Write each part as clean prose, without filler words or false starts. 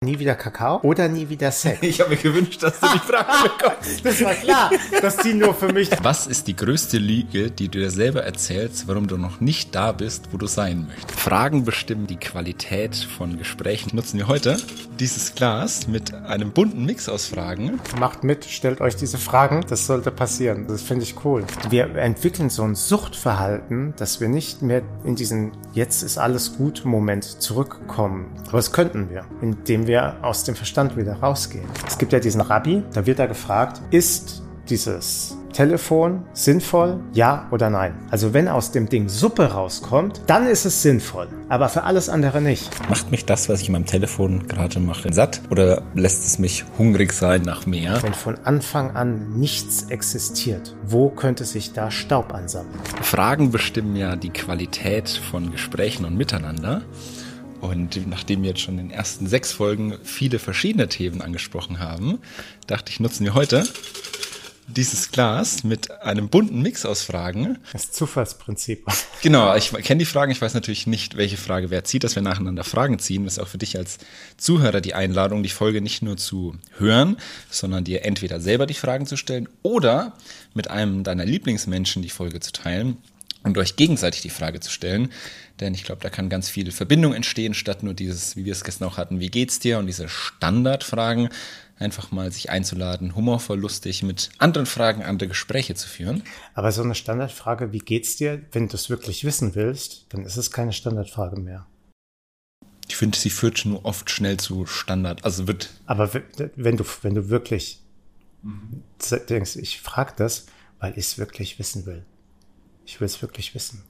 Nie wieder Kakao oder nie wieder Sex? Ich habe mir gewünscht, dass du die Frage bekommst. Das war klar, dass die nur für mich... Was ist die größte Lüge, die du dir selber erzählst, warum du noch nicht da bist, wo du sein möchtest? Fragen bestimmen die Qualität von Gesprächen. Nutzen wir heute dieses Glas mit einem bunten Mix aus Fragen. Macht mit, stellt euch diese Fragen, das sollte passieren. Das finde ich cool. Wir entwickeln so ein Suchtverhalten, dass wir nicht mehr in diesen jetzt ist alles gut Moment zurückkommen. Aber das könnten wir, indem wir aus dem Verstand wieder rausgehen. Es gibt ja diesen Rabbi, da wird er gefragt, ist dieses Telefon sinnvoll, ja oder nein? Also wenn aus dem Ding Suppe rauskommt, dann ist es sinnvoll, aber für alles andere nicht. Macht mich das, was ich in meinem Telefon gerade mache, satt oder lässt es mich hungrig sein nach mehr? Wenn von Anfang an nichts existiert, wo könnte sich da Staub ansammeln? Fragen bestimmen ja die Qualität von Gesprächen und Miteinander. Und nachdem wir jetzt schon in den ersten 6 Folgen viele verschiedene Themen angesprochen haben, dachte ich, nutzen wir heute dieses Glas mit einem bunten Mix aus Fragen. Das Zufallsprinzip. Genau, ich kenne die Fragen. Ich weiß natürlich nicht, welche Frage wer zieht, dass wir nacheinander Fragen ziehen. Das ist auch für dich als Zuhörer die Einladung, die Folge nicht nur zu hören, sondern dir entweder selber die Fragen zu stellen oder mit einem deiner Lieblingsmenschen die Folge zu teilen und euch gegenseitig die Frage zu stellen. Denn ich glaube, da kann ganz viel Verbindung entstehen, statt nur dieses, wie wir es gestern auch hatten, wie geht's dir? Und diese Standardfragen, einfach mal sich einzuladen, humorvoll, lustig, mit anderen Fragen, andere Gespräche zu führen. Aber so eine Standardfrage, wie geht's dir, wenn du es wirklich wissen willst, dann ist es keine Standardfrage mehr. Ich finde, sie führt nur oft schnell zu Standard. Also wird. Aber wenn du wirklich denkst, ich frage das, weil ich es wirklich wissen will. Ich will es wirklich wissen.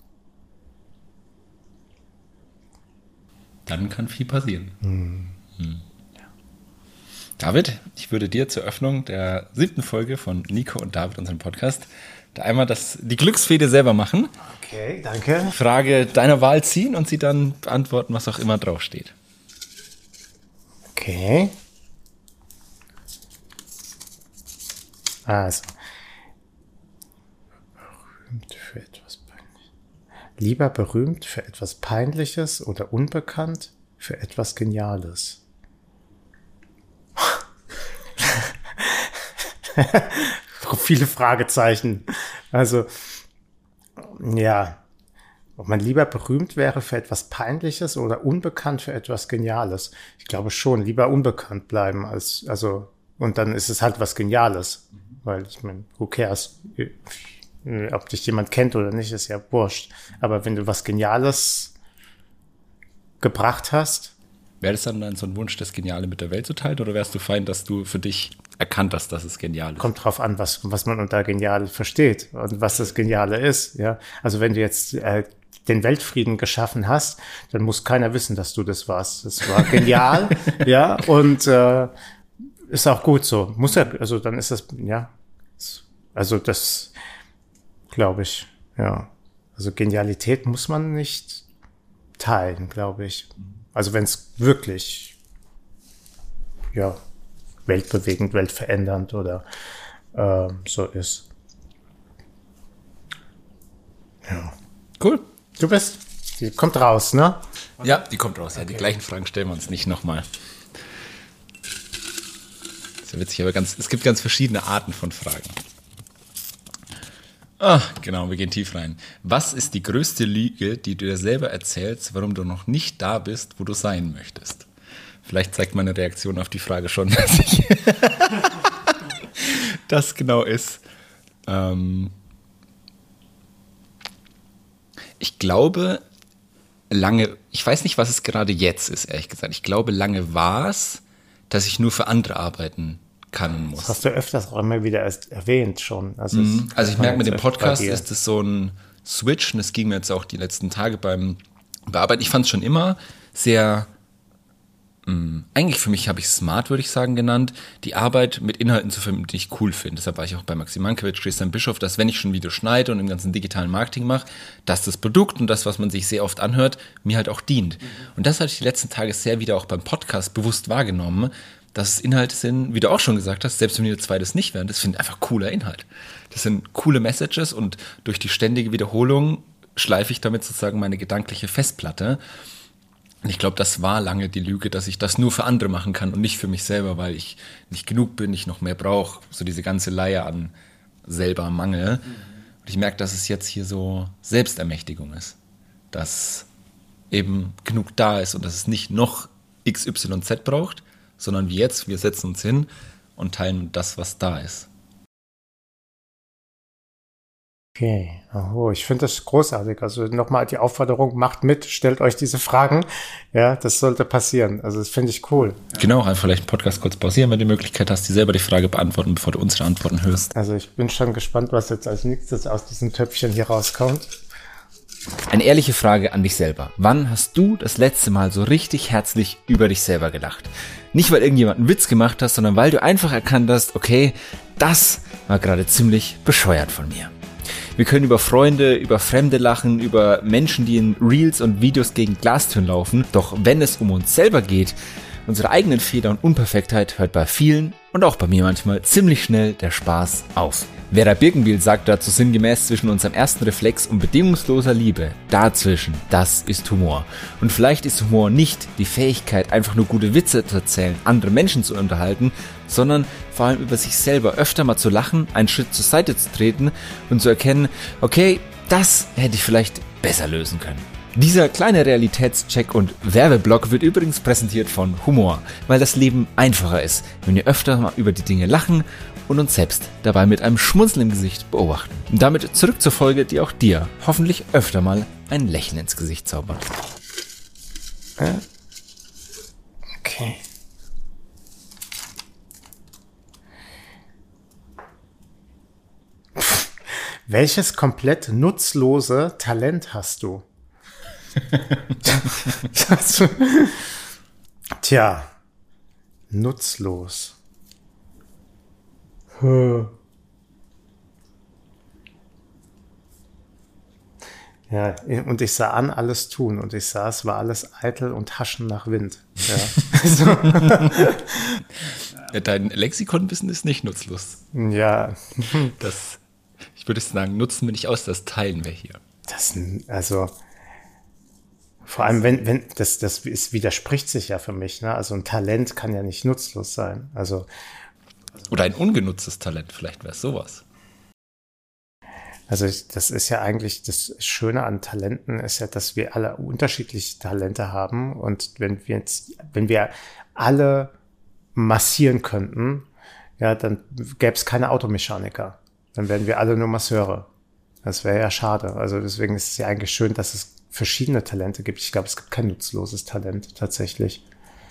Dann kann viel passieren. Ja. David, ich würde dir zur Öffnung der 7. Folge von Nico und David, unserem Podcast, da einmal die Glücksfede selber machen. Okay, danke. Frage deiner Wahl ziehen und sie dann beantworten, was auch immer draufsteht. Okay. Also. Berühmt für etwas Peinliches. Lieber berühmt für etwas Peinliches oder unbekannt für etwas Geniales. Viele Fragezeichen. Also, ja. Ob man lieber berühmt wäre für etwas Peinliches oder unbekannt für etwas Geniales. Ich glaube schon, lieber unbekannt bleiben und dann ist es halt was Geniales. Weil ich meine, who cares? Ob dich jemand kennt oder nicht, ist ja wurscht. Aber wenn du was Geniales gebracht hast. Wäre das dann so ein Wunsch, das Geniale mit der Welt zu teilen? Oder wärst du fein, dass du für dich erkannt hast, dass es genial ist? Kommt drauf an, was man unter genial versteht und was das Geniale ist. Ja, also wenn du jetzt den Weltfrieden geschaffen hast, dann muss keiner wissen, dass du das warst. Das war genial, ja, und ist auch gut so. Muss ja, also dann ist das, ja, also das glaube ich, ja. Also Genialität muss man nicht teilen, glaube ich. Also wenn es wirklich, ja, weltbewegend, weltverändernd oder so ist. Ja. Cool. Die kommt raus, ne? Ja, die kommt raus. Ja, okay. Die gleichen Fragen stellen wir uns nicht nochmal. Das ist ja witzig, aber es gibt ganz verschiedene Arten von Fragen. Genau, wir gehen tief rein. Was ist die größte Lüge, die du dir selber erzählst, warum du noch nicht da bist, wo du sein möchtest? Vielleicht zeigt meine Reaktion auf die Frage schon, dass ich das genau ist. Ich glaube, ich weiß nicht, was es gerade jetzt ist, ehrlich gesagt. Ich glaube, lange war es, dass ich nur für andere arbeiten kann und muss. Das hast du öfters auch immer wieder erst erwähnt schon. Also ich merke, mit dem Podcast ist das so ein Switch und das ging mir jetzt auch die letzten Tage beim Bearbeiten. Ich fand es schon immer sehr, eigentlich für mich habe ich smart, würde ich sagen, genannt, die Arbeit mit Inhalten zu verbinden, die ich cool finde. Deshalb war ich auch bei Maxim Mankiewicz, Christian Bischoff, dass wenn ich schon Video schneide und im ganzen digitalen Marketing mache, dass das Produkt und das, was man sich sehr oft anhört, mir halt auch dient. Und das hatte ich die letzten Tage sehr wieder auch beim Podcast bewusst wahrgenommen, dass es Inhalte sind, wie du auch schon gesagt hast, selbst wenn die 2 das nicht wären, das finde ich einfach cooler Inhalt. Das sind coole Messages und durch die ständige Wiederholung schleife ich damit sozusagen meine gedankliche Festplatte. Und ich glaube, das war lange die Lüge, dass ich das nur für andere machen kann und nicht für mich selber, weil ich nicht genug bin, ich noch mehr brauche. So diese ganze Leier an selber Mangel. Und ich merke, dass es jetzt hier so Selbstermächtigung ist. Dass eben genug da ist und dass es nicht noch XYZ braucht, sondern wie jetzt, wir setzen uns hin und teilen das, was da ist. Okay, ich finde das großartig. Also nochmal die Aufforderung, macht mit, stellt euch diese Fragen. Ja, das sollte passieren. Also das finde ich cool. Genau, einfach vielleicht einen Podcast kurz pausieren, wenn du die Möglichkeit hast, dir selber die Frage beantworten, bevor du unsere Antworten hörst. Also ich bin schon gespannt, was jetzt als nächstes aus diesem Töpfchen hier rauskommt. Eine ehrliche Frage an dich selber. Wann hast du das letzte Mal so richtig herzlich über dich selber gelacht? Nicht, weil irgendjemand einen Witz gemacht hast, sondern weil du einfach erkannt hast, okay, das war gerade ziemlich bescheuert von mir. Wir können über Freunde, über Fremde lachen, über Menschen, die in Reels und Videos gegen Glastüren laufen. Doch wenn es um uns selber geht, unsere eigenen Fehler und Unperfektheit, hört bei vielen und auch bei mir manchmal ziemlich schnell der Spaß auf. Vera Birkenbiel sagt dazu sinngemäß, zwischen unserem ersten Reflex und bedingungsloser Liebe, dazwischen, das ist Humor. Und vielleicht ist Humor nicht die Fähigkeit, einfach nur gute Witze zu erzählen, andere Menschen zu unterhalten, sondern vor allem über sich selber öfter mal zu lachen, einen Schritt zur Seite zu treten und zu erkennen, okay, das hätte ich vielleicht besser lösen können. Dieser kleine Realitätscheck und Werbeblock wird übrigens präsentiert von Humor, weil das Leben einfacher ist, wenn wir öfter mal über die Dinge lachen und uns selbst dabei mit einem Schmunzeln im Gesicht beobachten. Und damit zurück zur Folge, die auch dir hoffentlich öfter mal ein Lächeln ins Gesicht zaubert. Okay. Welches komplett nutzlose Talent hast du? Tja, nutzlos. Ja, und ich sah an alles tun und ich sah, es war alles eitel und Haschen nach Wind. Ja. Ja, dein Lexikonwissen ist nicht nutzlos. Ja. Ich würde sagen, nutzen wir nicht aus, das teilen wir hier. Also vor allem, wenn das widerspricht sich ja für mich, ne? Also ein Talent kann ja nicht nutzlos sein. Oder ein ungenutztes Talent, vielleicht wäre es sowas. Also das ist ja eigentlich das Schöne an Talenten, ist ja, dass wir alle unterschiedliche Talente haben und wenn wir alle massieren könnten, ja, dann gäbe es keine Automechaniker. Dann wären wir alle nur Masseure. Das wäre ja schade. Also deswegen ist es ja eigentlich schön, dass es verschiedene Talente gibt. Ich glaube, es gibt kein nutzloses Talent tatsächlich.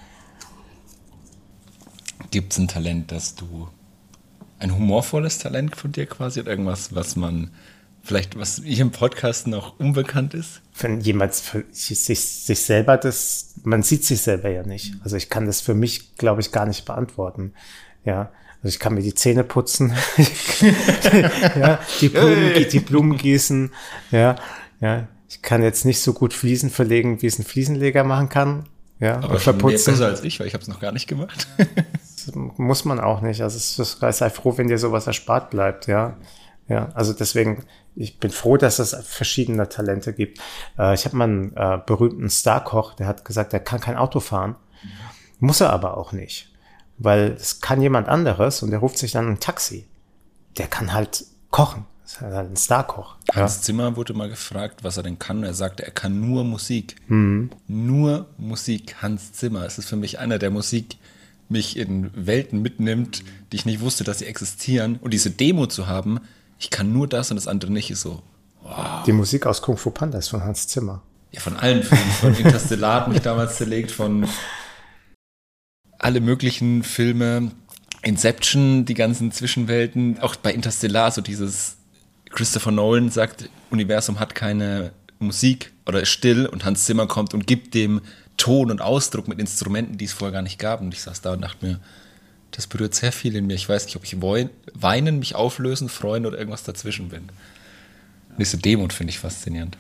Gibt es ein Talent, ein humorvolles Talent von dir quasi oder irgendwas, was hier im Podcast noch unbekannt ist? Wenn jemand sich selber man sieht sich selber ja nicht. Also ich kann das für mich, glaube ich, gar nicht beantworten. Ja. Also ich kann mir die Zähne putzen, ja, die Blumen gießen, ja. Ich kann jetzt nicht so gut Fliesen verlegen, wie es ein Fliesenleger machen kann, ja. Aber verputzen. Besser als ich, weil ich habe es noch gar nicht gemacht. Das muss man auch nicht. Also sei froh, wenn dir sowas erspart bleibt, ja. Ja, also deswegen, ich bin froh, dass es verschiedene Talente gibt. Ich habe mal einen berühmten Starkoch, der hat gesagt, er kann kein Auto fahren, muss er aber auch nicht. Weil es kann jemand anderes und der ruft sich dann ein Taxi. Der kann halt kochen. Das ist halt ein Starkoch. Hans Zimmer wurde mal gefragt, was er denn kann. Und er sagte, er kann nur Musik. Nur Musik. Hans Zimmer. Es ist für mich einer, der Musik mich in Welten mitnimmt, die ich nicht wusste, dass sie existieren. Und diese Demo zu haben, ich kann nur das und das andere nicht, ist so, wow. Die Musik aus Kung Fu Panda ist von Hans Zimmer. Ja, von allen Filmen. Von Interstellar hat mich damals zerlegt, von alle möglichen Filme, Inception, die ganzen Zwischenwelten, auch bei Interstellar, so dieses Christopher Nolan sagt, Universum hat keine Musik oder ist still und Hans Zimmer kommt und gibt dem Ton und Ausdruck mit Instrumenten, die es vorher gar nicht gab. Und ich saß da und dachte mir, das berührt sehr viel in mir. Ich weiß nicht, ob ich weinen, mich auflösen, freuen oder irgendwas dazwischen bin. Diese Demut finde ich faszinierend.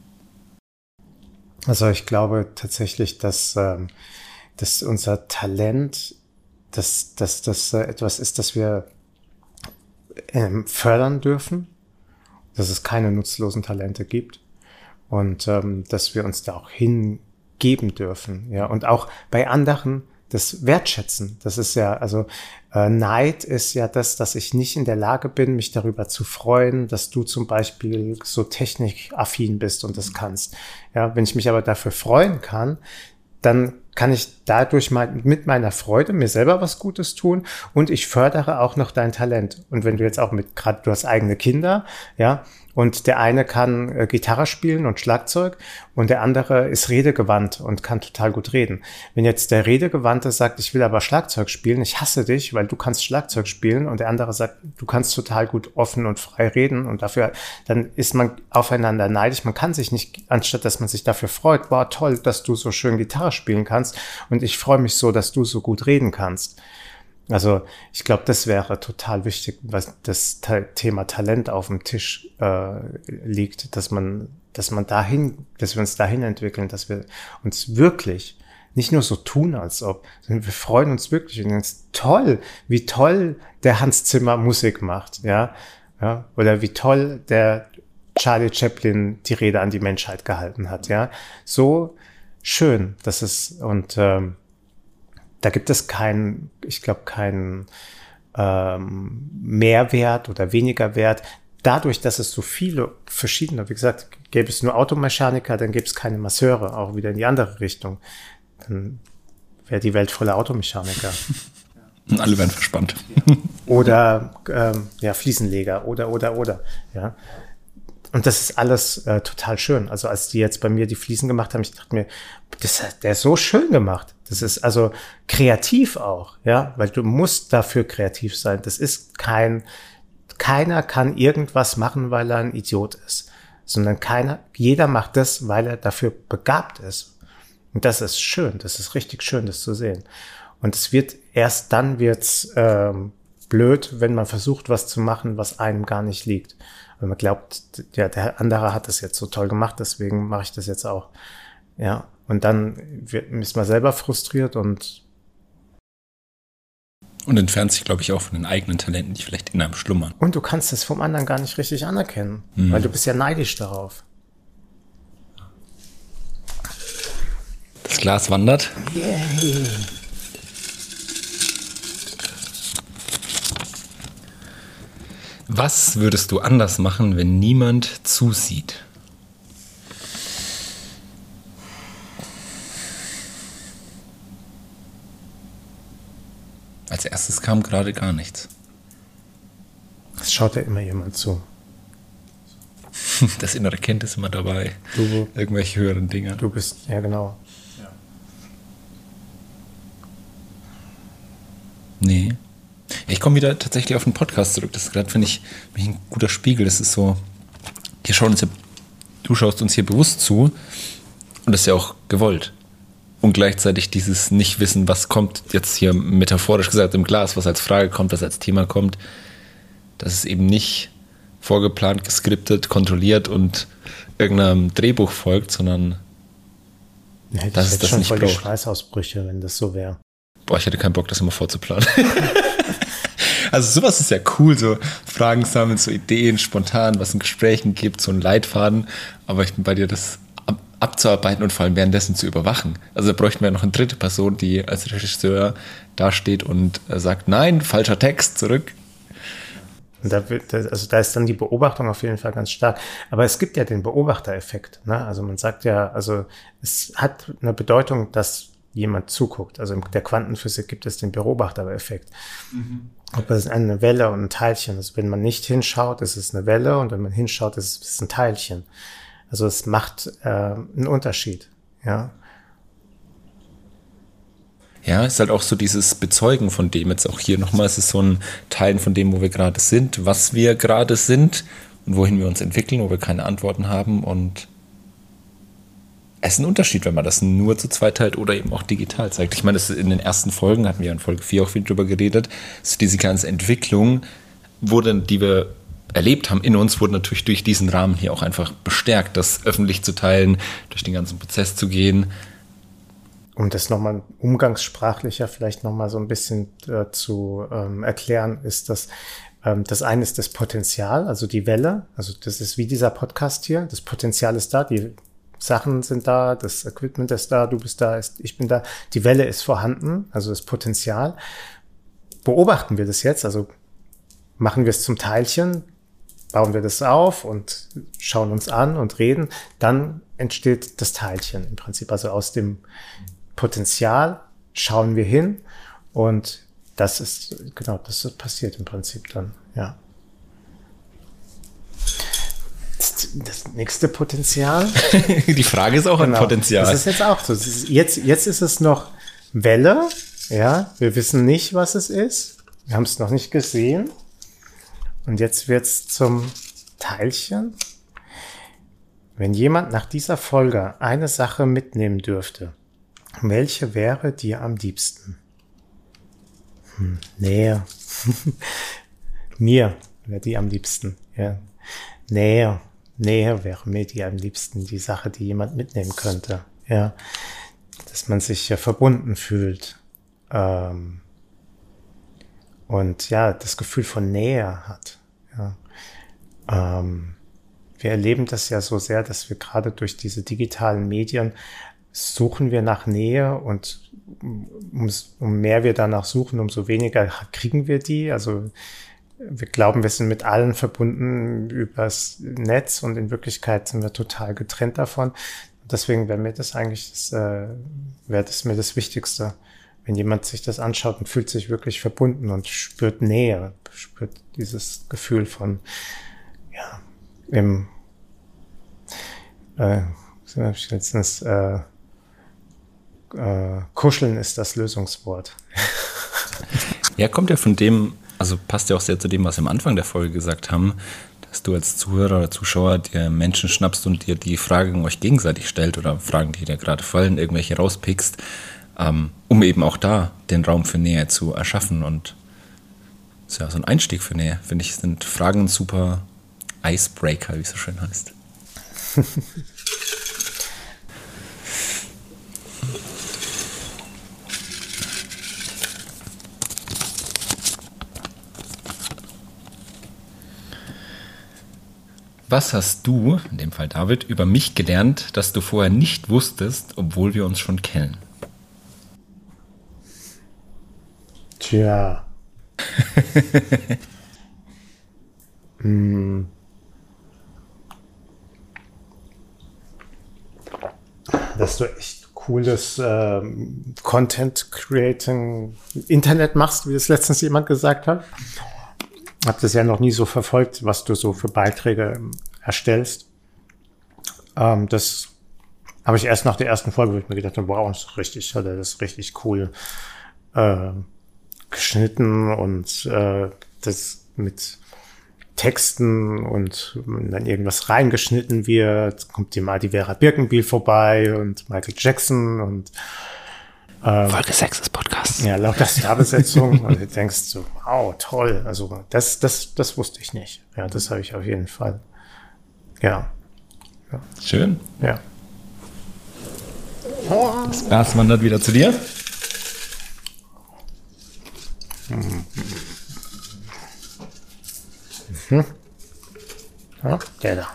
Also ich glaube tatsächlich, dass unser Talent, dass etwas ist, das wir fördern dürfen, dass es keine nutzlosen Talente gibt und dass wir uns da auch geben dürfen, ja, und auch bei anderen das wertschätzen. Das ist ja, also Neid ist ja das, dass ich nicht in der Lage bin, mich darüber zu freuen, dass du zum Beispiel so technikaffin bist und das kannst. Ja, wenn ich mich aber dafür freuen kann, dann kann ich dadurch mal mit meiner Freude mir selber was Gutes tun und ich fördere auch noch dein Talent. Und wenn du jetzt auch gerade du hast eigene Kinder, ja, und der eine kann Gitarre spielen und Schlagzeug und der andere ist redegewandt und kann total gut reden. Wenn jetzt der Redegewandte sagt, ich will aber Schlagzeug spielen, ich hasse dich, weil du kannst Schlagzeug spielen und der andere sagt, du kannst total gut offen und frei reden und dafür, dann ist man aufeinander neidisch. Man kann sich nicht, anstatt dass man sich dafür freut, boah, toll, dass du so schön Gitarre spielen kannst und ich freue mich so, dass du so gut reden kannst. Also ich glaube, das wäre total wichtig, was das Thema Talent auf dem Tisch liegt, dass wir uns dahin entwickeln, dass wir uns wirklich nicht nur so tun, als ob, sondern wir freuen uns wirklich und es ist toll, wie toll der Hans Zimmer Musik macht, ja, oder wie toll der Charlie Chaplin die Rede an die Menschheit gehalten hat, ja, so schön, das ist und da gibt es keinen Mehrwert oder weniger Wert. Dadurch, dass es so viele verschiedene, wie gesagt, gäbe es nur Automechaniker, dann gäbe es keine Masseure, auch wieder in die andere Richtung. Dann wäre die Welt voller Automechaniker. Und alle wären verspannt. Oder Fliesenleger oder. Ja. Und das ist alles total schön. Also als die jetzt bei mir die Fliesen gemacht haben, ich dachte mir, der ist so schön gemacht. Das ist also kreativ auch, ja, weil du musst dafür kreativ sein. Das ist keiner kann irgendwas machen, weil er ein Idiot ist, sondern jeder macht das, weil er dafür begabt ist. Und das ist schön, das ist richtig schön, das zu sehen. Und erst dann wird's blöd, wenn man versucht, was zu machen, was einem gar nicht liegt. Wenn man glaubt, ja, der andere hat das jetzt so toll gemacht, deswegen mache ich das jetzt auch. Ja, und dann ist man selber frustriert und entfernt sich, glaube ich, auch von den eigenen Talenten, die vielleicht in einem schlummern. Und du kannst es vom anderen gar nicht richtig anerkennen, weil du bist ja neidisch darauf. Das Glas wandert. Yay. Was würdest du anders machen, wenn niemand zusieht? Als erstes kam gerade gar nichts. Es schaut ja immer jemand zu. Das innere Kind ist immer dabei. Irgendwelche höheren Dinge. Du bist, ja genau. Ja. Nee. Ich komme wieder tatsächlich auf den Podcast zurück. Das ist gerade, finde ich, ein guter Spiegel. Das ist so, du schaust uns hier bewusst zu und das ist ja auch gewollt. Und gleichzeitig dieses Nicht-Wissen, was kommt jetzt hier metaphorisch gesagt im Glas, was als Frage kommt, was als Thema kommt, dass es eben nicht vorgeplant, geskriptet, kontrolliert und irgendeinem Drehbuch folgt, sondern dass es das nicht braucht. Ich hätte schon voll die Schweißausbrüche, wenn das so wäre. Boah, ich hätte keinen Bock, das immer vorzuplanen. Also sowas ist ja cool, so Fragen sammeln, so Ideen, spontan, was in Gesprächen gibt, so ein Leitfaden. Aber ich bin bei dir, das abzuarbeiten und vor allem währenddessen zu überwachen. Also da bräuchten wir noch eine dritte Person, die als Regisseur dasteht und sagt, nein, falscher Text, zurück. Und da ist dann die Beobachtung auf jeden Fall ganz stark. Aber es gibt ja den Beobachtereffekt, ne? Also man sagt ja, also es hat eine Bedeutung, dass jemand zuguckt. Also in der Quantenphysik gibt es den Beobachtereffekt. Ob es eine Welle und ein Teilchen ist. Wenn man nicht hinschaut, ist es eine Welle und wenn man hinschaut, ist es ein Teilchen. Also es macht einen Unterschied, ja. Ja, es ist halt auch so dieses Bezeugen von dem jetzt auch hier nochmal. Es ist so ein Teilen von dem, wo wir gerade sind, was wir gerade sind und wohin wir uns entwickeln, wo wir keine Antworten haben. Und es ist ein Unterschied, wenn man das nur zu zweit teilt oder eben auch digital zeigt. Ich meine, das in den ersten Folgen, hatten wir in Folge 4 auch viel drüber geredet, so diese ganze Entwicklung, die wir erlebt haben in uns, wurde natürlich durch diesen Rahmen hier auch einfach bestärkt, das öffentlich zu teilen, durch den ganzen Prozess zu gehen. Um das nochmal umgangssprachlicher vielleicht nochmal so ein bisschen zu erklären, ist das eine ist das Potenzial, also die Welle, also das ist wie dieser Podcast hier, das Potenzial ist da, Sachen sind da, das Equipment ist da, du bist da, ich bin da, die Welle ist vorhanden, also das Potenzial. Beobachten wir das jetzt, also machen wir es zum Teilchen, bauen wir das auf und schauen uns an und reden, dann entsteht das Teilchen im Prinzip. Also aus dem Potenzial schauen wir hin und das ist passiert im Prinzip dann, ja. Das nächste Potenzial. Die Frage ist auch ein Potenzial. Das ist jetzt auch so. Jetzt ist es noch Welle, ja. Wir wissen nicht, was es ist. Wir haben es noch nicht gesehen. Und jetzt wird's zum Teilchen. Wenn jemand nach dieser Folge eine Sache mitnehmen dürfte, welche wäre dir am liebsten? Nähe. Mir wäre die am liebsten. Ja. Nähe wäre mir die am liebsten, die Sache, die jemand mitnehmen könnte. Ja. Dass man sich verbunden fühlt. Und ja, das Gefühl von Nähe hat. Ja. Wir erleben das ja so sehr, dass wir gerade durch diese digitalen Medien suchen wir nach Nähe und um mehr wir danach suchen, umso weniger kriegen wir die. Also wir glauben, wir sind mit allen verbunden übers Netz und in Wirklichkeit sind wir total getrennt davon. Deswegen wäre mir das eigentlich, wäre das mir das Wichtigste. Wenn jemand sich das anschaut und fühlt sich wirklich verbunden und spürt Nähe, spürt dieses Gefühl von, ja, letztens, kuscheln ist das Lösungswort. Ja, kommt ja von dem, also passt ja auch sehr zu dem, was wir am Anfang der Folge gesagt haben, dass du als Zuhörer oder Zuschauer dir Menschen schnappst und dir die Fragen euch gegenseitig stellt oder Fragen, die dir gerade fallen, irgendwelche rauspickst, um eben auch da den Raum für Nähe zu erschaffen. Und ja, so ein Einstieg für Nähe, finde ich, sind Fragen super Icebreaker, wie es so schön heißt. Was hast du, in dem Fall David, über mich gelernt, das du vorher nicht wusstest, obwohl wir uns schon kennen? Tja. Dass du echt cooles Content-Creating Internet machst, wie das letztens jemand gesagt hat. Hab das ja noch nie so verfolgt, was du so für Beiträge erstellst. Das habe ich erst nach der ersten Folge, wo ich mir gedacht habe, wow, das ist richtig cool geschnitten und das mit Texten und dann irgendwas reingeschnitten wird, kommt dir mal die Vera Birkenbiel vorbei und Michael Jackson und Folge 6 des Podcasts. Ja, lauter Starbesetzung und du denkst so, wow, toll. Also das wusste ich nicht. Ja, das habe ich auf jeden Fall. Ja. Schön. Ja. Das Glas wandert wieder zu dir. Ja, der da.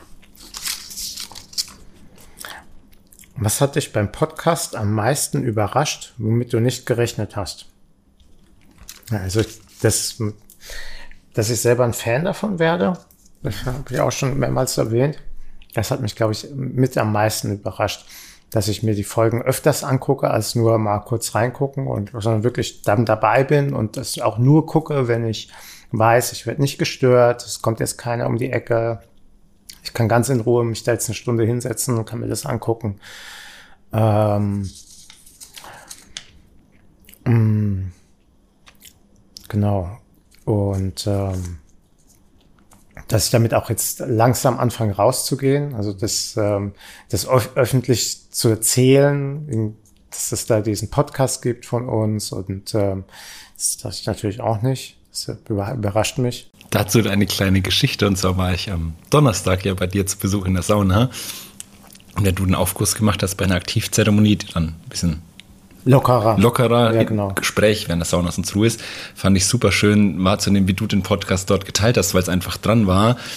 Was hat dich beim Podcast am meisten überrascht, womit du nicht gerechnet hast? Also, dass ich selber ein Fan davon werde, das habe ich auch schon mehrmals erwähnt. Das hat mich, glaube ich, mit am meisten überrascht, dass ich mir die Folgen öfters angucke, als nur mal kurz reingucken sondern wirklich dann dabei bin und das auch nur gucke, wenn ich weiß, ich werde nicht gestört, es kommt jetzt keiner um die Ecke. Ich kann ganz in Ruhe mich da jetzt eine Stunde hinsetzen und kann mir das angucken. Genau. Und dass ich damit auch jetzt langsam anfange rauszugehen, also das öffentlich zu erzählen, dass es da diesen Podcast gibt von uns und das dachte ich natürlich auch nicht. Das überrascht mich. Dazu eine kleine Geschichte, und zwar war ich am Donnerstag ja bei dir zu Besuch in der Sauna und da du einen Aufguss gemacht hast bei einer Aktivzeremonie, die dann ein bisschen lockerer ja, genau. Gespräch während der Sauna sonst Ruhe ist, fand ich super schön wahrzunehmen, wie du den Podcast dort geteilt hast, weil es einfach dran war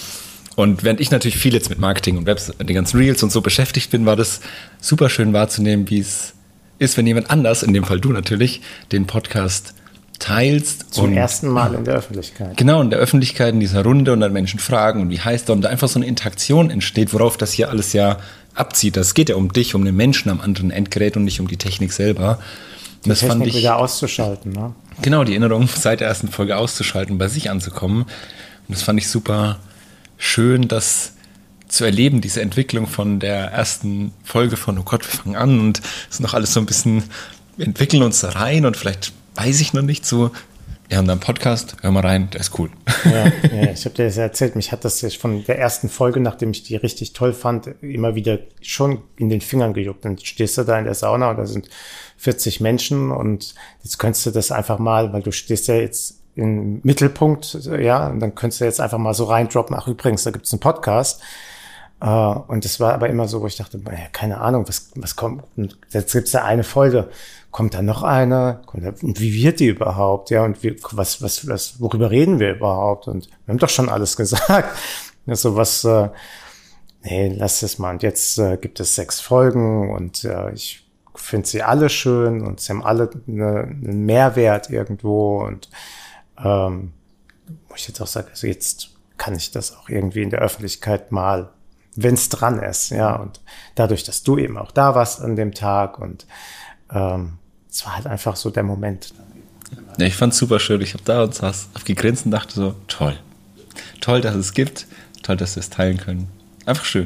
Und während ich natürlich viel jetzt mit Marketing und Webs, den ganzen Reels und so beschäftigt bin, war das super schön wahrzunehmen, wie es ist, wenn jemand anders, in dem Fall du natürlich, den Podcast teilst. Zum ersten Mal in der Öffentlichkeit. Genau, in der Öffentlichkeit, in dieser Runde und dann Menschen fragen und wie heißt er und da einfach so eine Interaktion entsteht, worauf das hier alles ja abzieht. Das geht ja um dich, um den Menschen am anderen Endgerät und nicht um die Technik selber. Und das Technik fand ich wieder auszuschalten, ne? Genau, die Erinnerung seit der ersten Folge auszuschalten, bei sich anzukommen. Und das fand ich super schön, das zu erleben, diese Entwicklung von der ersten Folge von Oh Gott, wir fangen an und es ist noch alles so ein bisschen, wir entwickeln uns da rein und vielleicht weiß ich noch nicht so, wir haben da einen Podcast, hör mal rein, der ist cool. Ja, ich habe dir das erzählt, mich hat das von der ersten Folge, nachdem ich die richtig toll fand, immer wieder schon in den Fingern gejuckt. Dann stehst du da in der Sauna und da sind 40 Menschen und jetzt könntest du das einfach mal, weil du stehst ja jetzt im Mittelpunkt, ja, und dann könntest du jetzt einfach mal so reindroppen, ach übrigens, da gibt's einen Podcast. Und das war aber immer so, wo ich dachte, keine Ahnung, was kommt, und jetzt gibt's da eine Folge, kommt da noch eine, und wie wird die überhaupt, ja, und worüber reden wir überhaupt, und wir haben doch schon alles gesagt, also nee, lass es mal, und jetzt gibt es 6 Folgen, und ich finde sie alle schön, und sie haben alle einen Mehrwert irgendwo, und muss ich jetzt auch sagen, also jetzt kann ich das auch irgendwie in der Öffentlichkeit mal, wenn es dran ist, ja, und dadurch, dass du eben auch da warst an dem Tag und es war halt einfach so der Moment. Ja, ich fand's super schön. Ich habe da und saß aufgegrinst und dachte so, toll. Toll, dass es gibt. Toll, dass wir es teilen können. Einfach schön.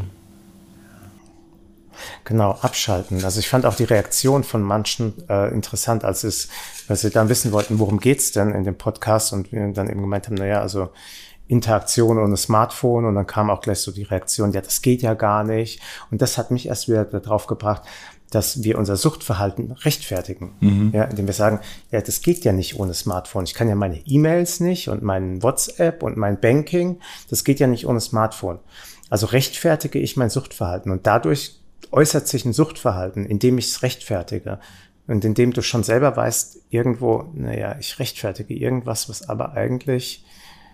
Genau, abschalten. Also ich fand auch die Reaktion von manchen interessant, weil sie dann wissen wollten, worum geht's denn in dem Podcast, und wir dann eben gemeint haben, naja, also Interaktion ohne Smartphone, und dann kam auch gleich so die Reaktion, ja, das geht ja gar nicht. Und das hat mich erst wieder darauf gebracht, dass wir unser Suchtverhalten rechtfertigen, ja, indem wir sagen, ja, das geht ja nicht ohne Smartphone. Ich kann ja meine E-Mails nicht und meinen WhatsApp und mein Banking, das geht ja nicht ohne Smartphone. Also rechtfertige ich mein Suchtverhalten, und dadurch äußert sich ein Suchtverhalten, indem ich es rechtfertige und indem du schon selber weißt, irgendwo, naja, ich rechtfertige irgendwas, was aber eigentlich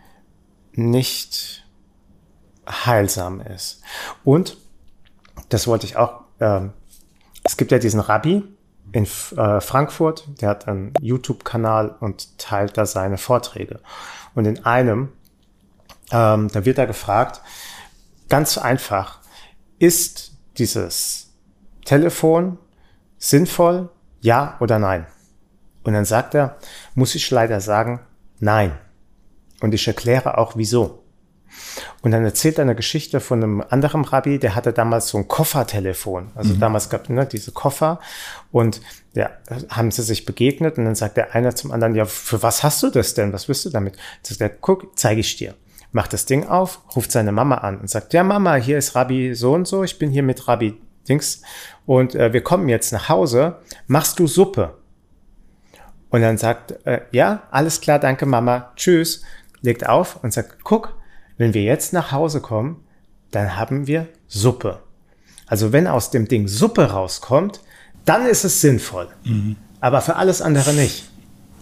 nicht heilsam ist. Und das wollte ich auch, es gibt ja diesen Rabbi in Frankfurt, der hat einen YouTube-Kanal und teilt da seine Vorträge. Und in einem, da wird er gefragt, ganz einfach, ist dieses Telefon sinnvoll, ja oder nein? Und dann sagt er, muss ich leider sagen, nein. Und ich erkläre auch, wieso. Und dann erzählt er eine Geschichte von einem anderen Rabbi, der hatte damals so ein Koffertelefon. Also damals gab es diese Koffer, und ja, haben sie sich begegnet, und dann sagt der eine zum anderen, ja, für was hast du das denn? Was willst du damit? Sagt er, guck, zeige ich dir. Macht das Ding auf, ruft seine Mama an und sagt, ja Mama, hier ist Rabbi so und so, ich bin hier mit Rabbi Dings und wir kommen jetzt nach Hause, machst du Suppe? Und dann sagt, ja, alles klar, danke Mama, tschüss. Legt auf und sagt, guck, wenn wir jetzt nach Hause kommen, dann haben wir Suppe. Also wenn aus dem Ding Suppe rauskommt, dann ist es sinnvoll. Aber für alles andere nicht.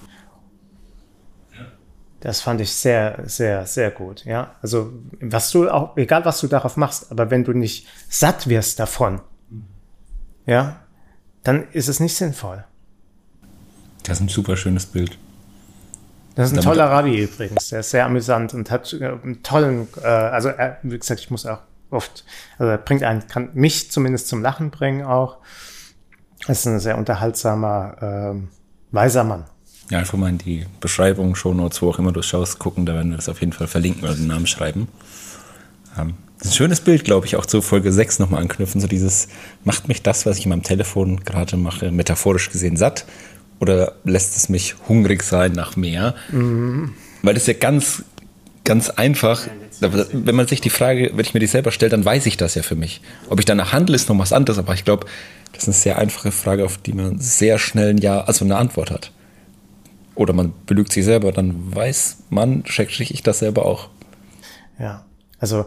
Das fand ich sehr, sehr, sehr gut. Ja, also egal was du darauf machst, aber wenn du nicht satt wirst davon, ja, dann ist es nicht sinnvoll. Das ist ein super schöes Bild. Das ist ein toller Rabbi übrigens, der ist sehr amüsant und hat einen tollen, wie gesagt, ich muss auch oft, also er kann mich zumindest zum Lachen bringen auch. Das ist ein sehr unterhaltsamer, weiser Mann. Ja, einfach mal in die Beschreibung, Shownotes, wo auch immer du schaust, gucken, da werden wir das auf jeden Fall verlinken oder den Namen schreiben. Das ist ein schönes Bild, glaube ich, auch zu Folge 6 nochmal anknüpfen, so dieses, macht mich das, was ich in meinem Telefon gerade mache, metaphorisch gesehen satt? Oder lässt es mich hungrig sein nach mehr? Weil das ist ja ganz, ganz einfach. Wenn man sich die Frage, wenn ich mir die selber stelle, dann weiß ich das ja für mich. Ob ich danach handle, ist noch was anderes. Aber ich glaube, das ist eine sehr einfache Frage, auf die man sehr schnell eine Antwort hat. Oder man belügt sich selber, dann weiß man, ich das selber auch. Ja, also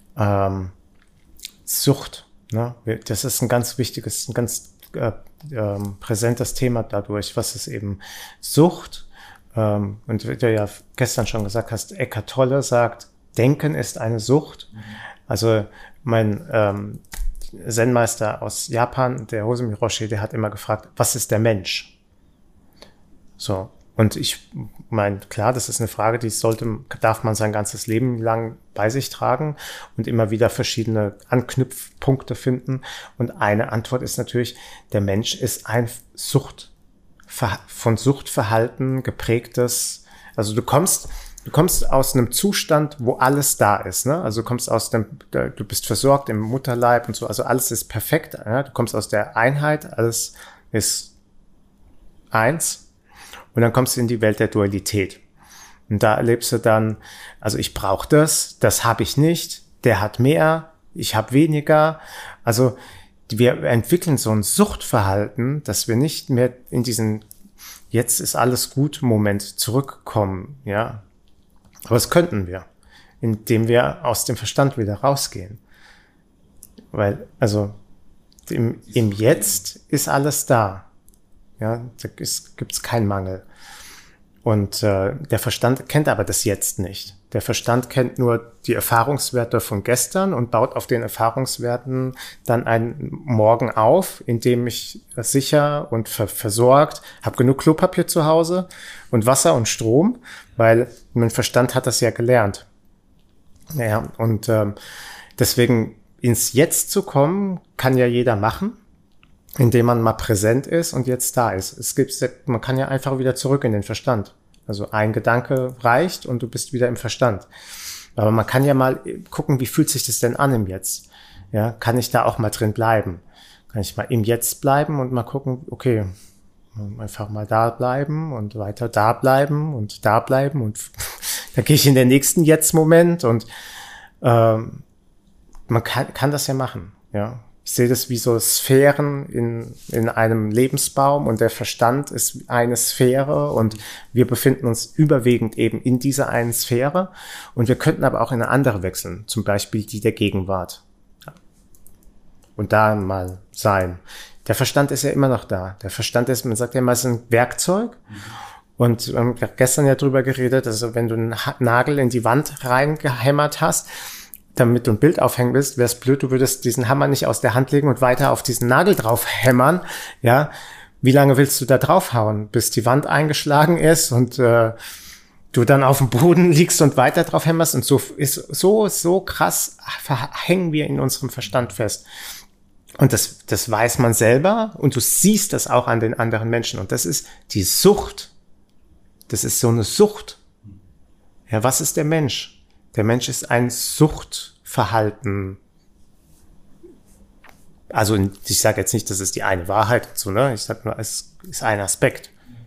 Sucht, ne? Das ist ein ganz wichtiges, ein ganz präsentes Thema dadurch, was ist eben Sucht. Und wie du ja gestern schon gesagt hast, Eckhart Tolle sagt, Denken ist eine Sucht. Also mein Zen-Meister aus Japan, der Hosumi Roshi, der hat immer gefragt, was ist der Mensch? So. Und ich meine, klar, das ist eine Frage, darf man sein ganzes Leben lang bei sich tragen und immer wieder verschiedene Anknüpfpunkte finden. Und eine Antwort ist natürlich, der Mensch ist ein von Suchtverhalten geprägtes, also du kommst aus einem Zustand, wo alles da ist, ne? Also du kommst du bist versorgt im Mutterleib und so, also alles ist perfekt, ja? Du kommst aus der Einheit, alles ist eins. Und dann kommst du in die Welt der Dualität. Und da erlebst du dann, also ich brauche das habe ich nicht, der hat mehr, ich habe weniger. Also wir entwickeln so ein Suchtverhalten, dass wir nicht mehr in diesen jetzt ist alles gut Moment zurückkommen, ja. Aber das könnten wir, indem wir aus dem Verstand wieder rausgehen. Weil, also im Jetzt ist alles da. Ja, da gibt's keinen Mangel. Und der Verstand kennt aber das Jetzt nicht. Der Verstand kennt nur die Erfahrungswerte von gestern und baut auf den Erfahrungswerten dann einen Morgen auf, in dem ich sicher und versorgt, habe genug Klopapier zu Hause und Wasser und Strom, weil mein Verstand hat das ja gelernt. Ja, und deswegen ins Jetzt zu kommen, kann ja jeder machen, indem man mal präsent ist und jetzt da ist. Man kann ja einfach wieder zurück in den Verstand. Also ein Gedanke reicht und du bist wieder im Verstand. Aber man kann ja mal gucken, wie fühlt sich das denn an im Jetzt? Ja, kann ich da auch mal drin bleiben? Kann ich mal im Jetzt bleiben und mal gucken, okay, einfach mal da bleiben und weiter da bleiben und da bleiben und dann gehe ich in den nächsten Jetzt-Moment und man kann das ja machen, ja. Ich sehe das wie so Sphären in einem Lebensbaum und der Verstand ist eine Sphäre und wir befinden uns überwiegend eben in dieser einen Sphäre und wir könnten aber auch in eine andere wechseln, zum Beispiel die der Gegenwart. Und da mal sein. Der Verstand ist ja immer noch da. Der Verstand ist, man sagt ja immer, ist ein Werkzeug. Und wir haben gestern ja drüber geredet, also wenn du einen Nagel in die Wand reingehämmert hast, damit du ein Bild aufhängen willst, wäre es blöd, du würdest diesen Hammer nicht aus der Hand legen und weiter auf diesen Nagel drauf hämmern, ja. Wie lange willst du da draufhauen, bis die Wand eingeschlagen ist und du dann auf dem Boden liegst und weiter drauf hämmerst und so krass hängen wir in unserem Verstand fest. Und das weiß man selber und du siehst das auch an den anderen Menschen und das ist die Sucht. Das ist so eine Sucht. Ja, was ist der Mensch? Der Mensch ist ein Suchtverhalten. Also ich sage jetzt nicht, das ist die eine Wahrheit dazu, ne? Ich sage nur, es ist ein Aspekt.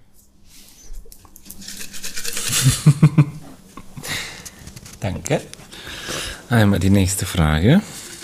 Danke. Einmal die nächste Frage.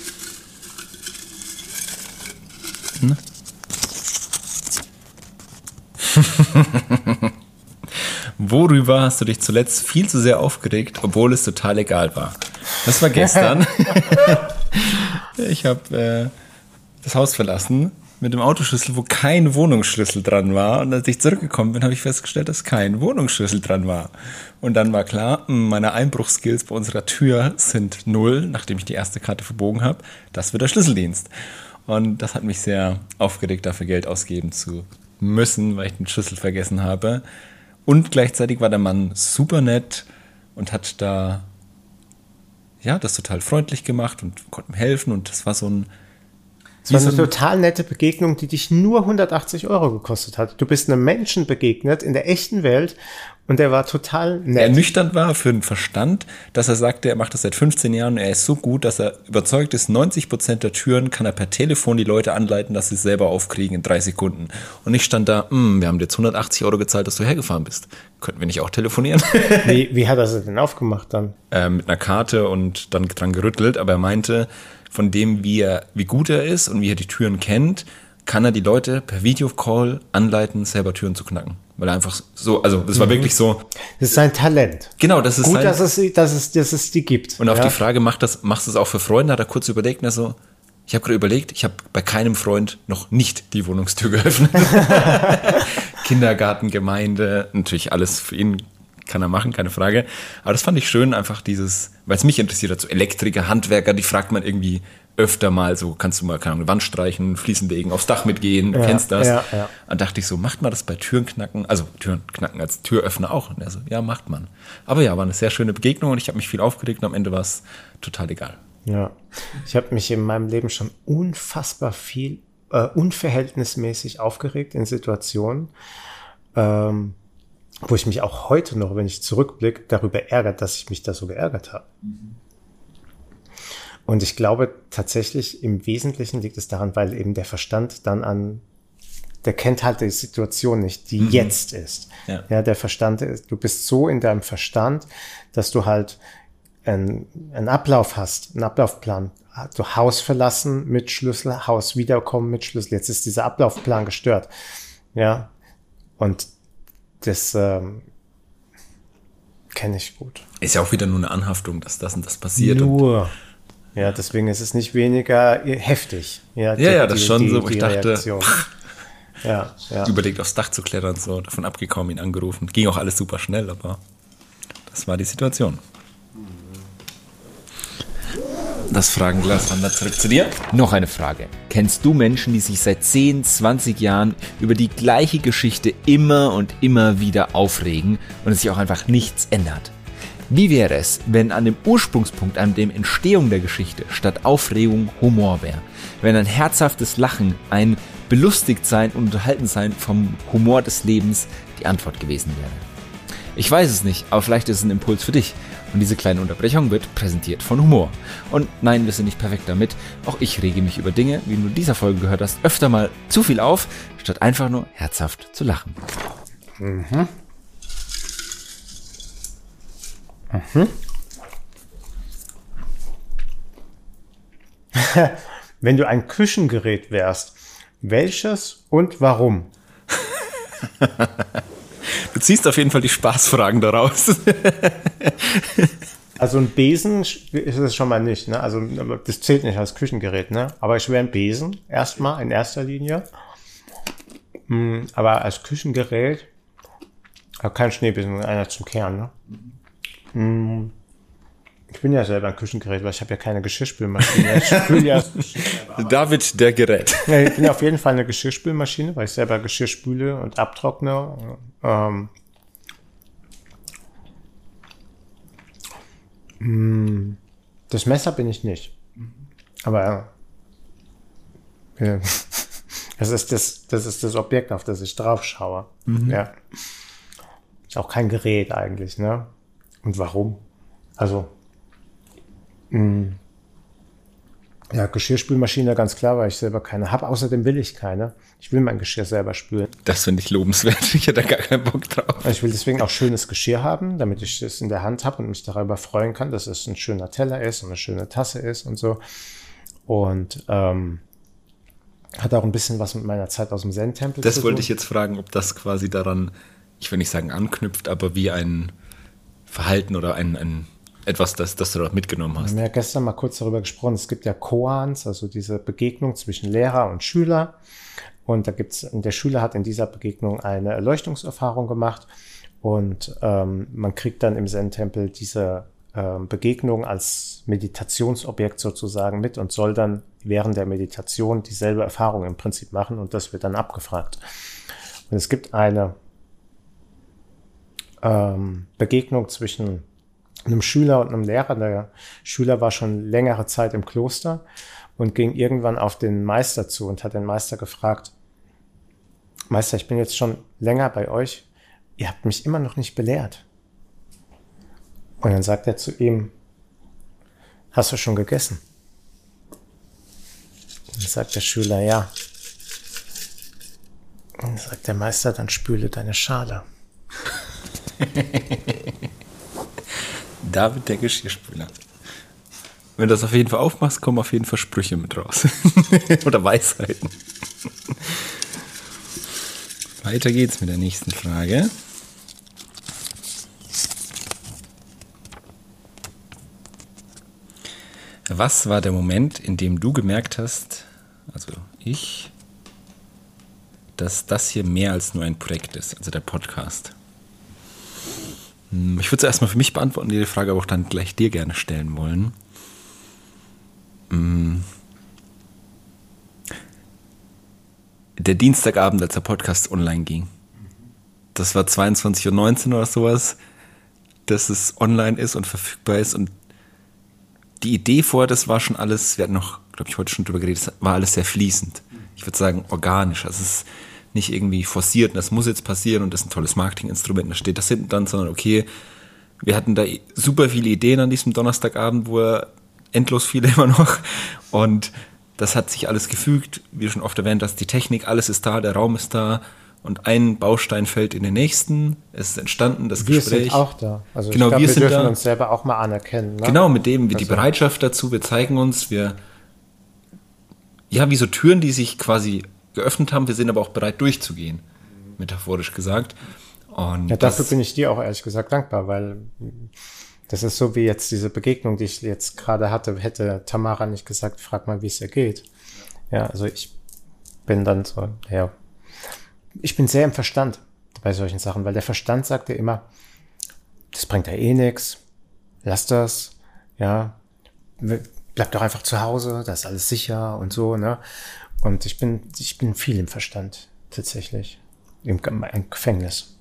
Worüber hast du dich zuletzt viel zu sehr aufgeregt, obwohl es total egal war? Das war gestern. Ich habe das Haus verlassen mit dem Autoschlüssel, wo kein Wohnungsschlüssel dran war. Und als ich zurückgekommen bin, habe ich festgestellt, dass kein Wohnungsschlüssel dran war. Und dann war klar, meine Einbruchskills bei unserer Tür sind 0, nachdem ich die erste Karte verbogen habe. Das wird der Schlüsseldienst. Und das hat mich sehr aufgeregt, dafür Geld ausgeben zu müssen, weil ich den Schlüssel vergessen habe. Und gleichzeitig war der Mann super nett und hat da das total freundlich gemacht und konnte mir helfen. Und das war so ein... Es war eine total nette Begegnung, die dich nur 180 € gekostet hat. Du bist einem Menschen begegnet in der echten Welt und der war total nett. Ernüchternd war für den Verstand, dass er sagte, er macht das seit 15 Jahren und er ist so gut, dass er überzeugt ist, 90% der Türen kann er per Telefon die Leute anleiten, dass sie es selber aufkriegen in 3 Sekunden. Und ich stand da, wir haben dir jetzt 180 € gezahlt, dass du hergefahren bist. Könnten wir nicht auch telefonieren? Wie hat er es denn aufgemacht dann? Mit einer Karte und dann dran gerüttelt, aber er meinte, von dem, wie gut er ist und wie er die Türen kennt, kann er die Leute per Videocall anleiten, selber Türen zu knacken. Weil er einfach so, also das war wirklich so. Das ist sein Talent. Genau, das ist gut, dass es die gibt. Und auf die Frage, machst du es auch für Freunde, hat er kurz überlegt, ich habe gerade überlegt, ich habe bei keinem Freund noch nicht die Wohnungstür geöffnet. Kindergarten, Gemeinde, natürlich alles für ihn kann er machen, keine Frage. Aber das fand ich schön, einfach dieses, weil es mich interessiert hat, so Elektriker, Handwerker, die fragt man irgendwie öfter mal so, kannst du mal, keine Ahnung, eine Wand streichen, Fliesen legen, aufs Dach mitgehen, du kennst das. Ja. Dann dachte ich so, macht man das bei Türen knacken, also Türen knacken als Türöffner auch? Und er so, ja, macht man. Aber ja, war eine sehr schöne Begegnung und ich habe mich viel aufgeregt und am Ende war es total egal. Ja, ich habe mich in meinem Leben schon unfassbar viel, unverhältnismäßig aufgeregt in Situationen, wo ich mich auch heute noch, wenn ich zurückblicke, darüber ärgert, dass ich mich da so geärgert habe. Und ich glaube tatsächlich, im Wesentlichen liegt es daran, weil eben der Verstand der kennt halt die Situation nicht, die jetzt ist. Ja, der Verstand ist, du bist so in deinem Verstand, dass du halt einen Ablauf hast, einen Ablaufplan. Du Haus verlassen mit Schlüssel, Haus wiederkommen mit Schlüssel. Jetzt ist dieser Ablaufplan gestört. Ja, und das kenne ich gut. Ist ja auch wieder nur eine Anhaftung, dass das und das passiert. Nur. Ja, deswegen ist es nicht weniger heftig. Ja, das ist schon so, wo ich dachte, ja. Überlegt aufs Dach zu klettern, so davon abgekommen, ihn angerufen. Ging auch alles super schnell, aber das war die Situation. Das Fragenglas wandert zurück zu dir. Noch eine Frage. Kennst du Menschen, die sich seit 10, 20 Jahren über die gleiche Geschichte immer und immer wieder aufregen und es sich auch einfach nichts ändert? Wie wäre es, wenn an dem Ursprungspunkt, an dem Entstehung der Geschichte statt Aufregung Humor wäre? Wenn ein herzhaftes Lachen, ein Belustigtsein und Unterhaltensein vom Humor des Lebens die Antwort gewesen wäre? Ich weiß es nicht, aber vielleicht ist es ein Impuls für dich. Und diese kleine Unterbrechung wird präsentiert von Humor. Und nein, wir sind nicht perfekt damit. Auch ich rege mich über Dinge, wie du in dieser Folge gehört hast, öfter mal zu viel auf, statt einfach nur herzhaft zu lachen. Wenn du ein Küchengerät wärst, welches und warum? Du ziehst auf jeden Fall die Spaßfragen daraus. Also ein Besen ist es schon mal nicht, ne? Also das zählt nicht als Küchengerät, ne? Aber ich wäre ein Besen, erstmal, in erster Linie. Aber als Küchengerät, kein Schneebesen, einer zum Kehren, ne? Ich bin ja selber ein Küchengerät, weil ich habe ja keine Geschirrspülmaschine. Ich spüle ja David, der Gerät. Ja, ich bin ja auf jeden Fall eine Geschirrspülmaschine, weil ich selber Geschirr spüle und abtrockne. Das Messer bin ich nicht. Aber das ist das Objekt, auf das ich drauf schaue. Ja. Ist auch kein Gerät eigentlich, ne? Und warum? Also ja, Geschirrspülmaschine, ganz klar, weil ich selber keine habe. Außerdem will ich keine. Ich will mein Geschirr selber spülen. Das finde ich lobenswert. Ich hätte da gar keinen Bock drauf. Ich will deswegen auch schönes Geschirr haben, damit ich es in der Hand habe und mich darüber freuen kann, dass es ein schöner Teller ist und eine schöne Tasse ist und so. Und hat auch ein bisschen was mit meiner Zeit aus dem Zen-Tempel zu tun. Das wollte ich jetzt fragen, ob das quasi daran, ich will nicht sagen anknüpft, aber wie ein Verhalten oder ein etwas, das du dort mitgenommen hast. Wir haben ja gestern mal kurz darüber gesprochen. Es gibt ja Koans, also diese Begegnung zwischen Lehrer und Schüler. Und der Schüler hat in dieser Begegnung eine Erleuchtungserfahrung gemacht. Und man kriegt dann im Zen-Tempel diese Begegnung als Meditationsobjekt sozusagen mit und soll dann während der Meditation dieselbe Erfahrung im Prinzip machen. Und das wird dann abgefragt. Und es gibt eine Begegnung zwischen einem Schüler und einem Lehrer. Der Schüler war schon längere Zeit im Kloster und ging irgendwann auf den Meister zu und hat den Meister gefragt: Meister, ich bin jetzt schon länger bei euch, ihr habt mich immer noch nicht belehrt. Und dann sagt er zu ihm: Hast du schon gegessen? Und dann sagt der Schüler: Ja. Und dann sagt der Meister: Dann spüle deine Schale. David, der Geschirrspüler. Wenn du das auf jeden Fall aufmachst, kommen auf jeden Fall Sprüche mit raus. Oder Weisheiten. Weiter geht's mit der nächsten Frage. Was war der Moment, in dem du gemerkt hast, also ich, dass das hier mehr als nur ein Projekt ist, also der Podcast? Ich würde es erstmal für mich beantworten, die Frage aber auch dann gleich dir gerne stellen wollen. Der Dienstagabend, als der Podcast online ging. Das war 22:19 Uhr oder sowas, dass es online ist und verfügbar ist. Und die Idee vorher, das war schon alles, wir hatten noch, glaube ich, heute schon drüber geredet, das war alles sehr fließend. Ich würde sagen, organisch. Also es ist nicht irgendwie forciert und das muss jetzt passieren und das ist ein tolles Marketinginstrument, da steht das hinten dran, sondern okay, wir hatten da super viele Ideen an diesem Donnerstagabend, endlos viele immer noch, und das hat sich alles gefügt, wie schon oft erwähnt, dass die Technik, alles ist da, der Raum ist da und ein Baustein fällt in den nächsten, es ist entstanden, das Gespräch. Wir sind auch da, also genau, ich glaub, wir dürfen da. Uns selber auch mal anerkennen. Ne? Genau, mit dem, die Bereitschaft dazu, wir zeigen uns, wie so Türen, die sich quasi geöffnet haben, wir sind aber auch bereit durchzugehen, metaphorisch gesagt. Und ja, dafür bin ich dir auch ehrlich gesagt dankbar, weil das ist so wie jetzt diese Begegnung, die ich jetzt gerade hatte, hätte Tamara nicht gesagt, frag mal, wie es ihr geht. Ja, also ich bin dann so, ja, ich bin sehr im Verstand bei solchen Sachen, weil der Verstand sagt ja immer, das bringt ja eh nichts, lass das, ja, bleib doch einfach zu Hause, da ist alles sicher und so, ne? Und ich bin viel im Verstand, tatsächlich. Im Gefängnis.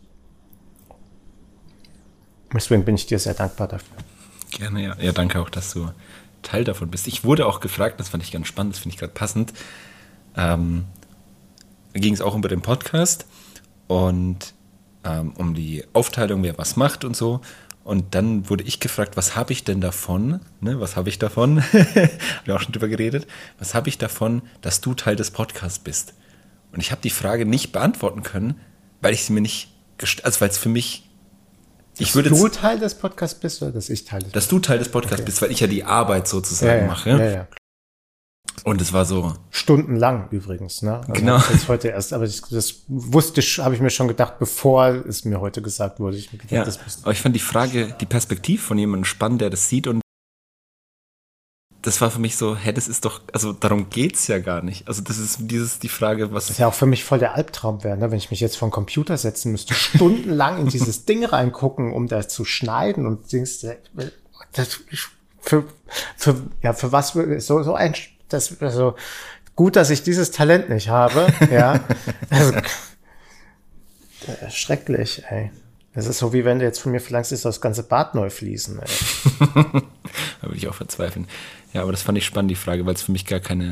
Deswegen bin ich dir sehr dankbar dafür. Gerne, ja. Ja, danke auch, dass du Teil davon bist. Ich wurde auch gefragt, das fand ich ganz spannend, das finde ich gerade passend. Da ging es auch über den Podcast und um die Aufteilung, wer was macht und so. Und dann wurde ich gefragt, was habe ich denn davon? Ne, was habe ich davon? Haben wir auch schon drüber geredet. Was habe ich davon, dass du Teil des Podcasts bist? Und ich habe die Frage nicht beantworten können, weil ich sie mir nicht, weil es für mich, dass du Teil des Podcasts bist oder dass ich Teil des Podcasts? Dass du Teil des Podcasts bist, weil ich ja die Arbeit sozusagen mache. Ja. Und es war so. Stundenlang übrigens, ne? Also genau. Das heute erst, aber das habe ich mir schon gedacht, bevor es mir heute gesagt wurde. Ich mir gedacht, aber ich fand die Frage, die Perspektive von jemandem spannend, der das sieht, und das war für mich so, das ist doch, also darum geht's ja gar nicht. Also das ist die Frage, was. Das ist ja auch für mich voll der Albtraum wäre, ne? Wenn ich mich jetzt vor den Computer setzen müsste, stundenlang in dieses Ding reingucken, um das zu schneiden und Dings, für was so ein, das, also gut, dass ich dieses Talent nicht habe, ja. Also, schrecklich, ey. Das ist so, wie wenn du jetzt von mir verlangst, ist das ganze Bad neu fließen, ey. Da würde ich auch verzweifeln. Ja, aber das fand ich spannend, die Frage, weil es für mich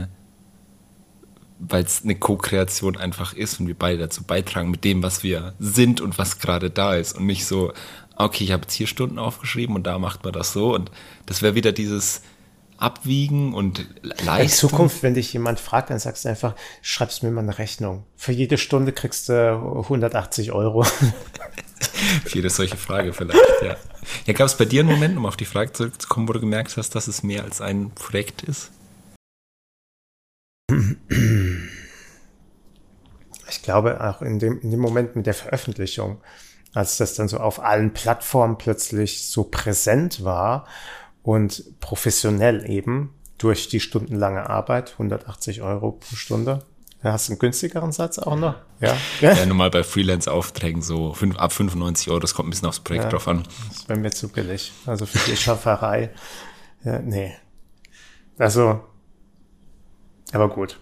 weil es eine Co-Kreation einfach ist und wir beide dazu beitragen mit dem, was wir sind und was gerade da ist und nicht so, okay, ich habe jetzt hier Stunden aufgeschrieben und da macht man das so, und das wäre wieder dieses Abwiegen und Leistung. In Zukunft, wenn dich jemand fragt, dann sagst du einfach, schreibst mir mal eine Rechnung. Für jede Stunde kriegst du 180 €. Für jede solche Frage vielleicht, ja. Ja, gab es bei dir einen Moment, um auf die Frage zurückzukommen, wo du gemerkt hast, dass es mehr als ein Projekt ist? Ich glaube auch in dem Moment mit der Veröffentlichung, als das dann so auf allen Plattformen plötzlich so präsent war und professionell eben durch die stundenlange Arbeit, 180 € pro Stunde. Da hast du einen günstigeren Satz auch noch? Ja, normal bei Freelance-Aufträgen so ab 95 €, das kommt ein bisschen aufs Projekt drauf an. Das wäre mir zu billig. Also für die Schafferei, nee. Also, aber gut.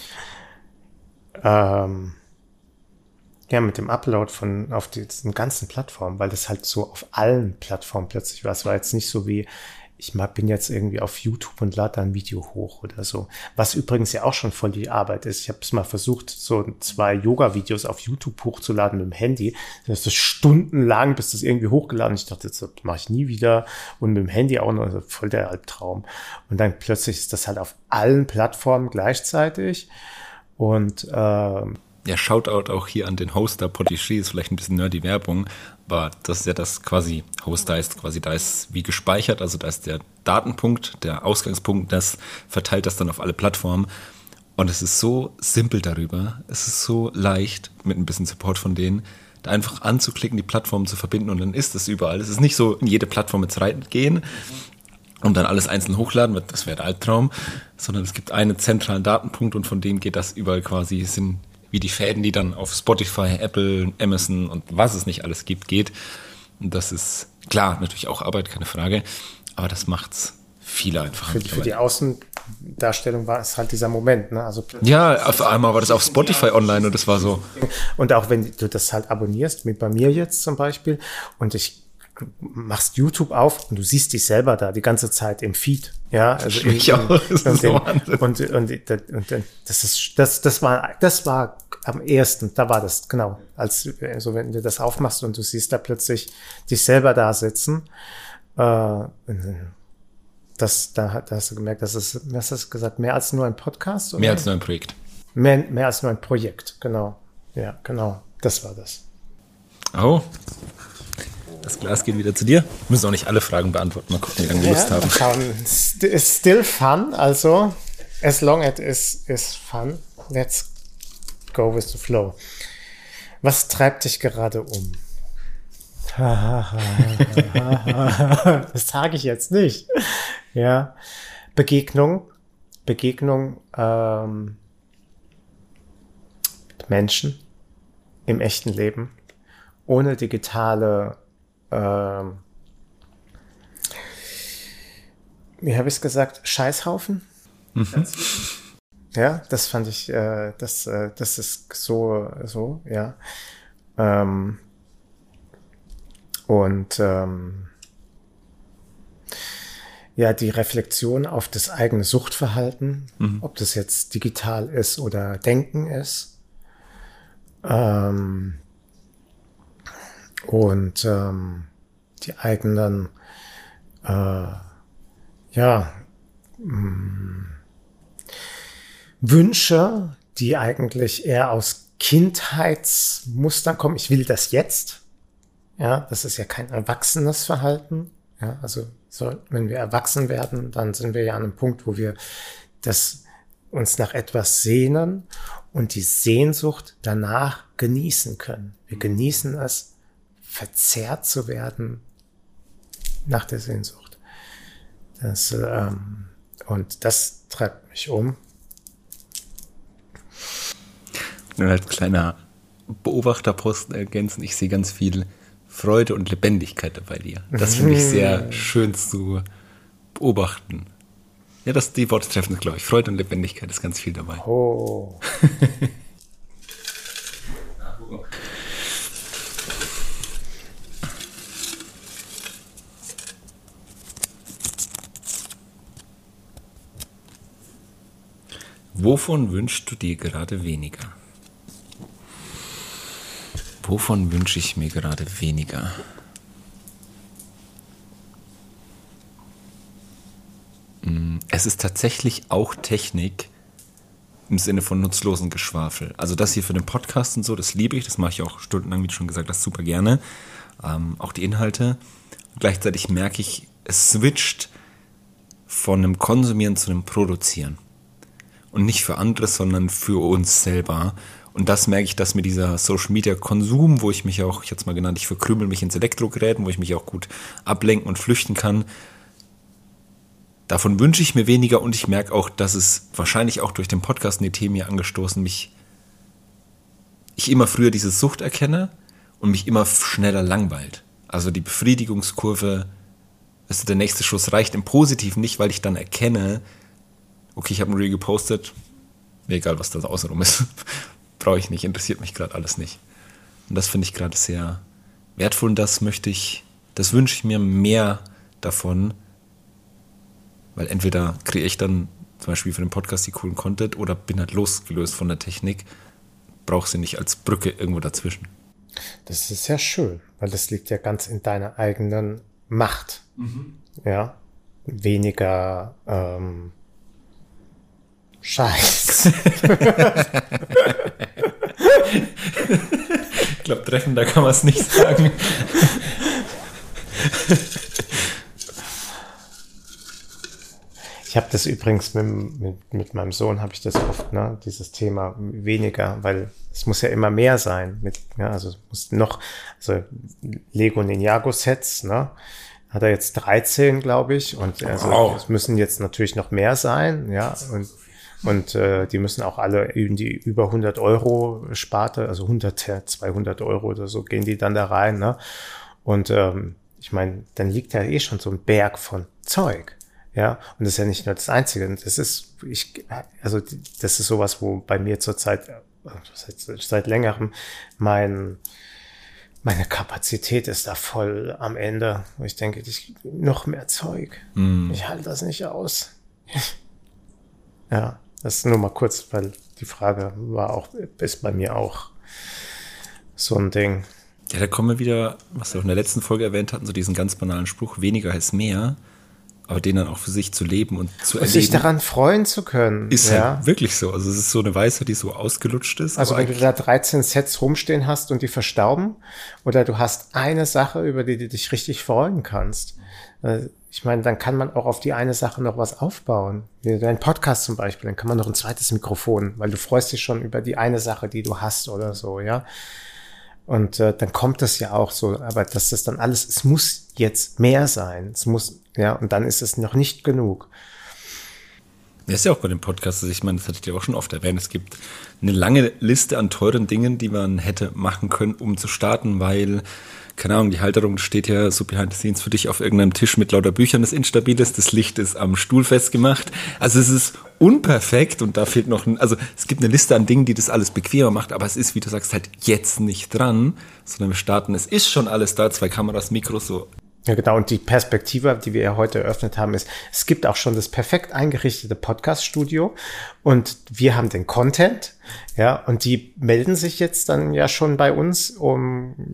Mit dem Upload auf diesen ganzen Plattformen, weil das halt so auf allen Plattformen plötzlich war. Es war jetzt nicht so wie, ich bin jetzt irgendwie auf YouTube und lade da ein Video hoch oder so. Was übrigens ja auch schon voll die Arbeit ist. Ich habe es mal versucht, so 2 Yoga-Videos auf YouTube hochzuladen mit dem Handy. Das ist stundenlang, bis das irgendwie hochgeladen ist. Ich dachte, das mache ich nie wieder. Und mit dem Handy auch noch, also voll der Albtraum. Und dann plötzlich ist das halt auf allen Plattformen gleichzeitig. Und ja, Shoutout auch hier an den Hoster. Podigy ist vielleicht ein bisschen nerdy Werbung, aber das ist ja das quasi, Hoster ist quasi, da ist wie gespeichert, also da ist der Datenpunkt, der Ausgangspunkt, das verteilt das dann auf alle Plattformen. Und es ist so simpel darüber, es ist so leicht, mit ein bisschen Support von denen, da einfach anzuklicken, die Plattformen zu verbinden, und dann ist es überall. Es ist nicht so, in jede Plattform jetzt reingehen und dann alles einzeln hochladen, das wäre der Albtraum, sondern es gibt einen zentralen Datenpunkt und von dem geht das überall quasi, sind wie die Fäden, die dann auf Spotify, Apple, Amazon und was es nicht alles gibt, geht. Und das ist, klar, natürlich auch Arbeit, keine Frage, aber das macht's viel einfacher. Für die Außendarstellung war es halt dieser Moment, ne? Also ja, auf einmal war das auf Spotify online und das war so. Und auch wenn du das halt abonnierst, wie bei mir jetzt zum Beispiel, und ich machst YouTube auf und du siehst dich selber da die ganze Zeit im Feed, ja, also das war am ersten, da war das genau, als so wenn du das aufmachst und du siehst da plötzlich dich selber da sitzen, da hast du gemerkt, was hast du gesagt, mehr als nur ein Podcast? Oder? Mehr als nur ein Projekt. Mehr als nur ein Projekt, genau. Ja, genau, das war das. Oh. Das Glas geht wieder zu dir. Wir müssen auch nicht alle Fragen beantworten. Mal gucken, wie lange wir Lust haben. It's still fun. Also, as long as it is fun, let's go with the flow. Was treibt dich gerade um? Das sage ich jetzt nicht. Ja, Begegnung mit Menschen im echten Leben, ohne digitale wie habe ich es gesagt? Scheißhaufen? Mhm. Ja, das fand ich, das ist so, ja. Ja, die Reflexion auf das eigene Suchtverhalten, ob das jetzt digital ist oder Denken ist. Die eigenen Wünsche, die eigentlich eher aus Kindheitsmustern kommen. Ich will das jetzt. Ja, das ist ja kein erwachsenes Verhalten. Ja, also wenn wir erwachsen werden, dann sind wir ja an einem Punkt, wo wir uns nach etwas sehnen und die Sehnsucht danach genießen können. Wir genießen es, verzehrt zu werden nach der Sehnsucht. Und das treibt mich um. Und als kleiner Beobachterposten ergänzen, ich sehe ganz viel Freude und Lebendigkeit bei dir. Das finde ich sehr schön zu beobachten. Ja, die Worte treffen es, glaube ich. Freude und Lebendigkeit ist ganz viel dabei. Oh. Wovon wünschst du dir gerade weniger? Wovon wünsche ich mir gerade weniger? Es ist tatsächlich auch Technik im Sinne von nutzlosen Geschwafel. Also das hier für den Podcast und so, das liebe ich, das mache ich auch stundenlang, wie du schon gesagt hast, super gerne. Auch die Inhalte. Und gleichzeitig merke ich, es switcht von einem Konsumieren zu einem Produzieren. Und nicht für andere, sondern für uns selber. Und das merke ich, dass mir dieser Social-Media-Konsum, wo ich mich auch, ich hatte es mal genannt, ich verkrümel mich ins Elektrogeräten, wo ich mich auch gut ablenken und flüchten kann. Davon wünsche ich mir weniger und ich merke auch, dass es wahrscheinlich auch durch den Podcast und die Themen hier angestoßen, ich immer früher diese Sucht erkenne und mich immer schneller langweilt. Also die Befriedigungskurve, also der nächste Schuss reicht im Positiven nicht, weil ich dann erkenne, okay, ich habe ein Reel gepostet, mir egal, was da außenrum ist, brauche ich nicht, interessiert mich gerade alles nicht. Und das finde ich gerade sehr wertvoll und das wünsche ich mir mehr davon, weil entweder kriege ich dann zum Beispiel für den Podcast die coolen Content oder bin halt losgelöst von der Technik, brauche sie nicht als Brücke irgendwo dazwischen. Das ist ja schön, weil das liegt ja ganz in deiner eigenen Macht. Ja, weniger Scheiß. Ich glaube, treffender kann man es nicht sagen. Ich habe das übrigens mit meinem Sohn, habe ich das oft, ne, dieses Thema weniger, weil es muss ja immer mehr sein. Also es muss noch, also Lego Ninjago Sets, ne, hat er jetzt 13, glaube ich, und also es müssen jetzt natürlich noch mehr sein, ja, und die müssen auch alle in die über 100 € Sparte, also 100, 200 € oder so gehen die dann da rein, ne? Und ich meine, dann liegt da schon so ein Berg von Zeug. Ja, und das ist ja nicht nur das Einzige. Das ist, das ist sowas, wo bei mir zurzeit, seit längerem, meine Kapazität ist da voll am Ende. Und ich denke, noch mehr Zeug. Ich halte das nicht aus. Ja, das ist nur mal kurz, weil die Frage ist bei mir auch so ein Ding. Ja, da kommen wir wieder, was wir auch in der letzten Folge erwähnt hatten, so diesen ganz banalen Spruch, weniger ist mehr. Aber den dann auch für sich zu leben und zu erleben. Sich daran freuen zu können. Ist halt wirklich so. Also es ist so eine Weisheit, die so ausgelutscht ist. Also wenn du da 13 Sets rumstehen hast und die verstauben, oder du hast eine Sache, über die du dich richtig freuen kannst. Ich meine, dann kann man auch auf die eine Sache noch was aufbauen. Wie dein Podcast zum Beispiel, dann kann man noch ein zweites Mikrofon, weil du freust dich schon über die eine Sache, die du hast oder so, ja. Und dann kommt das ja auch so, aber dass das dann alles, es muss jetzt mehr sein, es muss, ja, und dann ist es noch nicht genug. Das ist ja auch bei dem Podcast, also ich meine, das hatte ich dir auch schon oft erwähnt, es gibt eine lange Liste an teuren Dingen, die man hätte machen können, um zu starten, weil, keine Ahnung, die Halterung steht ja so behind the scenes für dich auf irgendeinem Tisch mit lauter Büchern, das instabil ist, das Licht ist am Stuhl festgemacht, also es ist unperfekt und da fehlt noch also es gibt eine Liste an Dingen, die das alles bequemer macht, aber es ist, wie du sagst, halt jetzt nicht dran, sondern wir starten, es ist schon alles da, 2 Kameras, Mikros, so. Ja, genau. Und die Perspektive, die wir ja heute eröffnet haben, ist, es gibt auch schon das perfekt eingerichtete Podcast-Studio und wir haben den Content, ja, und die melden sich jetzt dann ja schon bei uns, um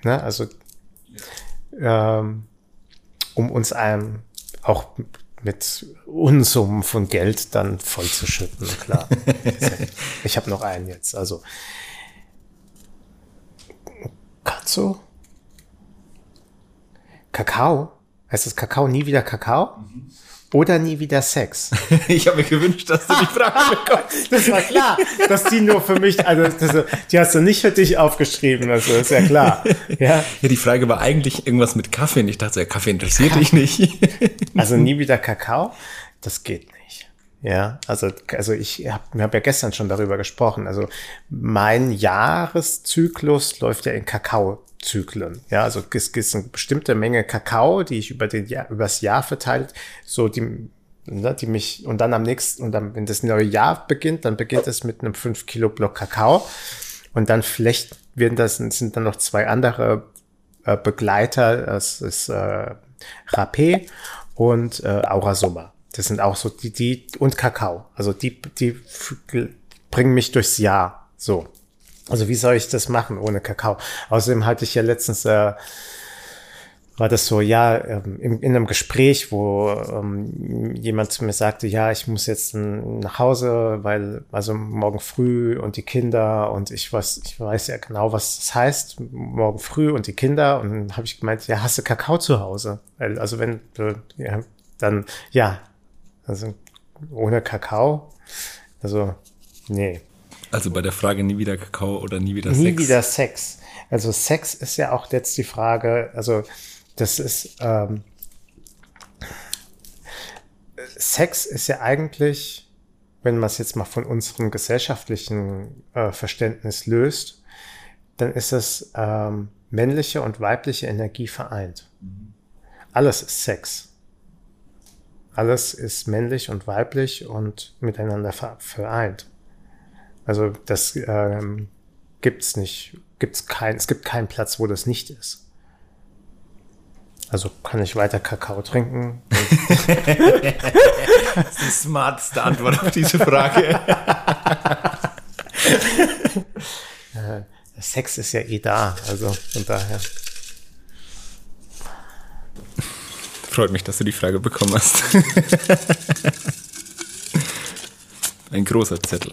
uns auch mit Unsummen von Geld dann vollzuschütten, klar. Ich habe noch einen jetzt, also Katzo? Kakao? Heißt das Kakao nie wieder Kakao? Oder nie wieder Sex? Ich habe mir gewünscht, dass du die Frage bekommst. Das war klar, dass die nur für mich, die hast du nicht für dich aufgeschrieben, also ist ja klar. Ja, die Frage war eigentlich irgendwas mit Kaffee und ich dachte, Kaffee interessiert dich nicht. Also nie wieder Kakao? Das geht nicht. Ja, also wir haben ja gestern schon darüber gesprochen. Also mein Jahreszyklus läuft ja in Kakaozyklen. Ja, also es gibt eine bestimmte Menge Kakao, die ich übers Jahr verteilt, so die mich, und dann wenn das neue Jahr beginnt, dann beginnt es mit einem 5 Kilo Block Kakao und dann vielleicht sind dann noch 2 andere Begleiter, das ist Rapé und Aura-Summa. Das sind auch so die und Kakao. Also die bringen mich durchs Jahr. So. Also wie soll ich das machen ohne Kakao? Außerdem hatte ich ja letztens, war das so, in einem Gespräch, wo jemand zu mir sagte, ja, ich muss jetzt nach Hause, also morgen früh und die Kinder und ich weiß ja genau, was das heißt, morgen früh und die Kinder. Und dann habe ich gemeint, ja, hast du Kakao zu Hause? Also wenn du, also ohne Kakao, also nee. Also bei der Frage nie wieder Kakao oder nie wieder Sex? Nie Sex? wieder Sex. Also Sex ist ja auch jetzt die Frage, also das ist, Sex ist ja eigentlich, wenn man es jetzt mal von unserem gesellschaftlichen Verständnis löst, dann ist es männliche und weibliche Energie vereint. Alles ist Sex. Alles ist männlich und weiblich und miteinander vereint. Also das gibt's nicht, es gibt keinen Platz, wo das nicht ist. Also kann ich weiter Kakao trinken? Das ist die smarteste Antwort auf diese Frage. Sex ist ja eh da, also von daher. Freut mich, dass du die Frage bekommen hast. Ein großer Zettel.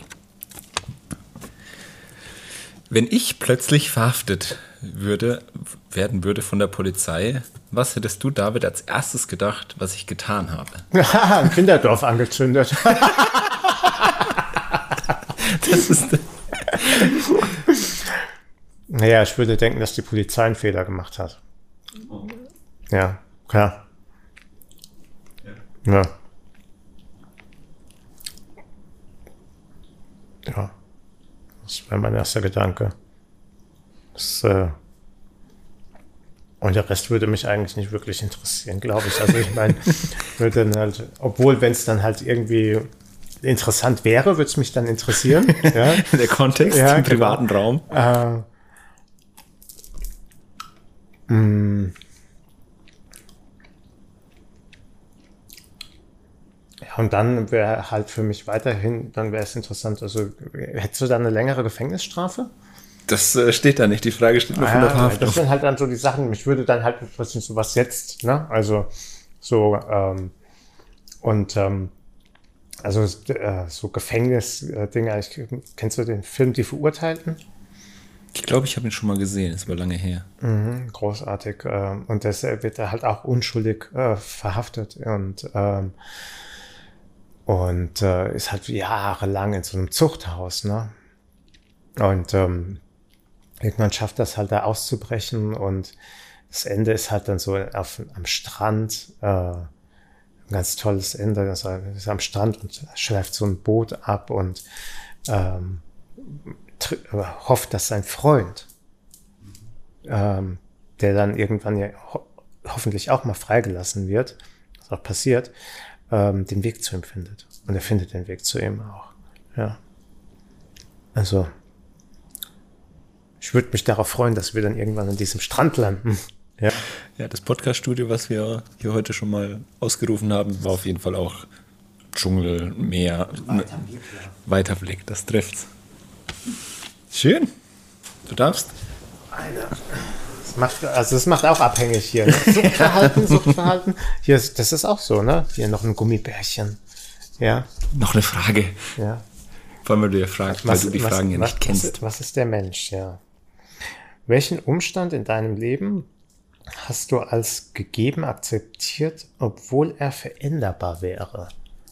Wenn ich plötzlich verhaftet werden würde von der Polizei, was hättest du, David, als erstes gedacht, was ich getan habe? Ein Kinderdorf angezündet. Das ist... Naja, ich würde denken, dass die Polizei einen Fehler gemacht hat. Ja, klar. Ja. Ja. Das wäre mein erster Gedanke. Und der Rest würde mich eigentlich nicht wirklich interessieren, glaube ich. Also ich meine, würde dann halt, obwohl, wenn es dann halt irgendwie interessant wäre, würde es mich dann interessieren. Ja. Der Kontext im privaten Raum. Ja, und dann wäre halt für mich weiterhin, dann wäre es interessant, also hättest du dann eine längere Gefängnisstrafe? Das steht da nicht, die Frage steht nur von der Verhaftung. Das sind halt dann so die Sachen, mich würde dann halt interessieren, so was jetzt, ne? Also so, also so Gefängnis-Dinge, kennst du den Film Die Verurteilten? Ich glaube, ich habe ihn schon mal gesehen, ist aber lange her. Großartig. Und das wird er halt auch unschuldig verhaftet und ist halt jahrelang in so einem Zuchthaus, ne? Und irgendwann schafft das halt da auszubrechen und das Ende ist halt dann so am Strand, ein ganz tolles Ende, also ist am Strand und schleift so ein Boot ab und hofft, dass sein Freund, der dann irgendwann ja hoffentlich auch mal freigelassen wird, was auch passiert, den Weg zu ihm findet. Und er findet den Weg zu ihm auch. Ja. Also, ich würde mich darauf freuen, dass wir dann irgendwann an diesem Strand landen. Ja, ja, das Podcast-Studio, was wir hier heute schon mal ausgerufen haben, war auf jeden Fall auch Dschungel, Meer, Weiterblick, das trifft's. Schön. Du darfst. Das macht auch abhängig hier. Ne? Suchtverhalten. Hier das ist auch so, ne? Hier noch ein Gummibärchen. Ja. Noch eine Frage. Ja. Wollen wir dir fragen, weil du die Fragen ja nicht kennst. Was ist der Mensch, ja? Welchen Umstand in deinem Leben hast du als gegeben akzeptiert, obwohl er veränderbar wäre?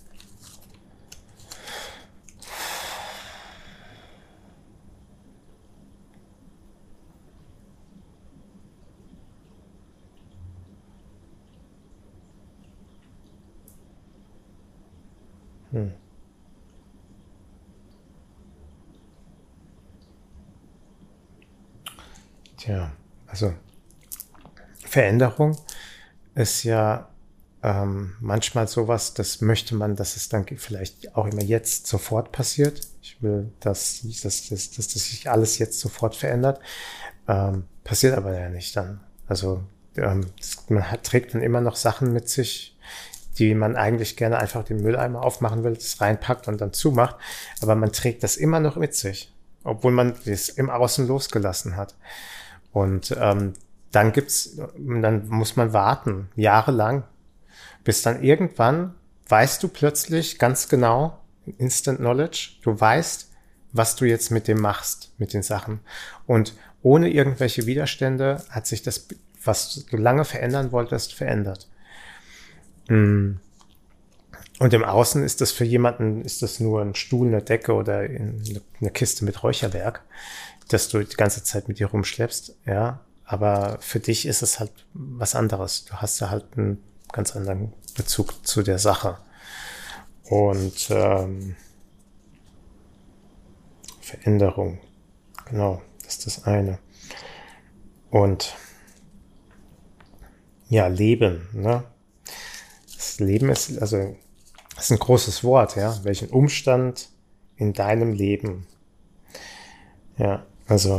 Tja, also Veränderung ist ja manchmal sowas, das möchte man, dass es dann vielleicht auch immer jetzt sofort passiert. Ich will, dass sich alles jetzt sofort verändert. Passiert aber ja nicht dann. Also trägt dann immer noch Sachen mit sich, die man eigentlich gerne einfach den Mülleimer aufmachen will, das reinpackt und dann zumacht. Aber man trägt das immer noch mit sich, obwohl man es im Außen losgelassen hat. Und dann muss man warten, jahrelang, bis dann irgendwann weißt du plötzlich ganz genau, Instant Knowledge, du weißt, was du jetzt mit dem machst, mit den Sachen. Und ohne irgendwelche Widerstände hat sich das, was du lange verändern wolltest, verändert. Und im Außen ist das für jemanden, ist das nur ein Stuhl, eine Decke oder eine Kiste mit Räucherwerk, dass du die ganze Zeit mit dir rumschleppst, ja. Aber für dich ist es halt was anderes. Du hast da halt einen ganz anderen Bezug zu der Sache. Und Veränderung, genau, das ist das eine. Und ja, Leben, ne? Das Leben ist ein großes Wort, ja. Welchen Umstand in deinem Leben? Ja, also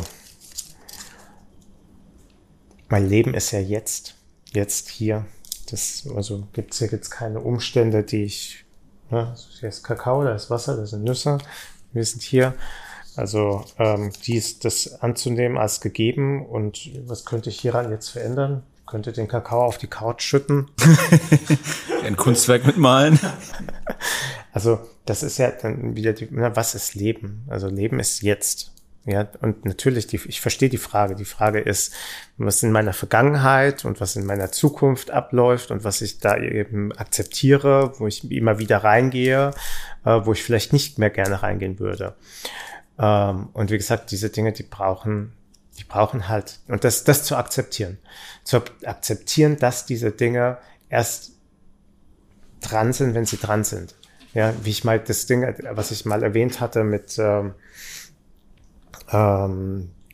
mein Leben ist ja jetzt hier. Also gibt's hier jetzt keine Umstände, die hier ist Kakao, da ist Wasser, da sind Nüsse. Wir sind hier. Also das anzunehmen als gegeben und was könnte ich hieran jetzt verändern? Könnte den Kakao auf die Couch schütten. Ein Kunstwerk mitmalen. Also das ist ja dann wieder was ist Leben? Also Leben ist jetzt. Ja, und natürlich, ich verstehe die Frage. Die Frage ist, was in meiner Vergangenheit und was in meiner Zukunft abläuft und was ich da eben akzeptiere, wo ich immer wieder reingehe, wo ich vielleicht nicht mehr gerne reingehen würde. Und wie gesagt, diese Dinge, die brauchen halt, und das zu akzeptieren. Zu akzeptieren, dass diese Dinge erst dran sind, wenn sie dran sind. Ja, wie ich mal das Ding, was ich mal erwähnt hatte mit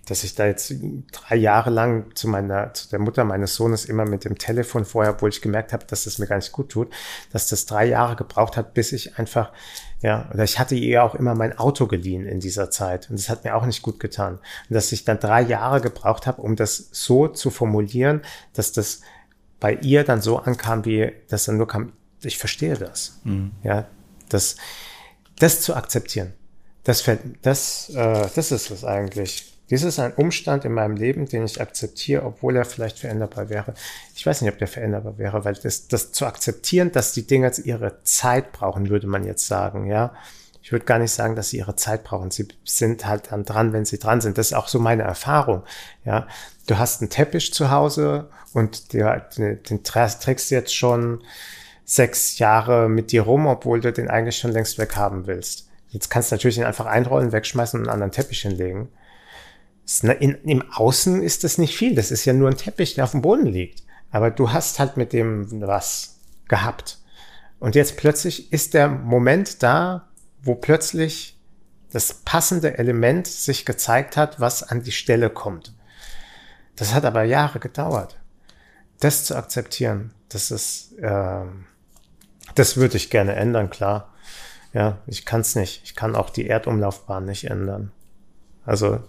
dass ich da jetzt 3 Jahre lang zu der Mutter meines Sohnes immer mit dem Telefon vorher, obwohl ich gemerkt habe, dass das mir gar nicht gut tut, dass das 3 Jahre gebraucht hat, bis ich einfach, oder ich hatte ihr auch immer mein Auto geliehen in dieser Zeit und das hat mir auch nicht gut getan. Und dass ich dann 3 Jahre gebraucht habe, um das so zu formulieren, dass das bei ihr dann so ankam, wie das dann nur kam, ich verstehe das. Ja, das zu akzeptieren. Das ist es eigentlich. Dies ist ein Umstand in meinem Leben, den ich akzeptiere, obwohl er vielleicht veränderbar wäre. Ich weiß nicht, ob der veränderbar wäre, weil das zu akzeptieren, dass die Dinge ihre Zeit brauchen, würde man jetzt sagen, ja. Ich würde gar nicht sagen, dass sie ihre Zeit brauchen. Sie sind halt dann dran, wenn sie dran sind. Das ist auch so meine Erfahrung, ja. Du hast einen Teppich zu Hause und den trägst du jetzt schon 6 Jahre mit dir rum, obwohl du den eigentlich schon längst weghaben willst. Jetzt kannst du natürlich den einfach einrollen, wegschmeißen und einen anderen Teppich hinlegen. Im Außen ist das nicht viel. Das ist ja nur ein Teppich, der auf dem Boden liegt. Aber du hast halt mit dem was gehabt. Und jetzt plötzlich ist der Moment da, wo plötzlich das passende Element sich gezeigt hat, was an die Stelle kommt. Das hat aber Jahre gedauert. Das zu akzeptieren, das würde ich gerne ändern, klar. Ja, ich kann es nicht. Ich kann auch die Erdumlaufbahn nicht ändern. Also,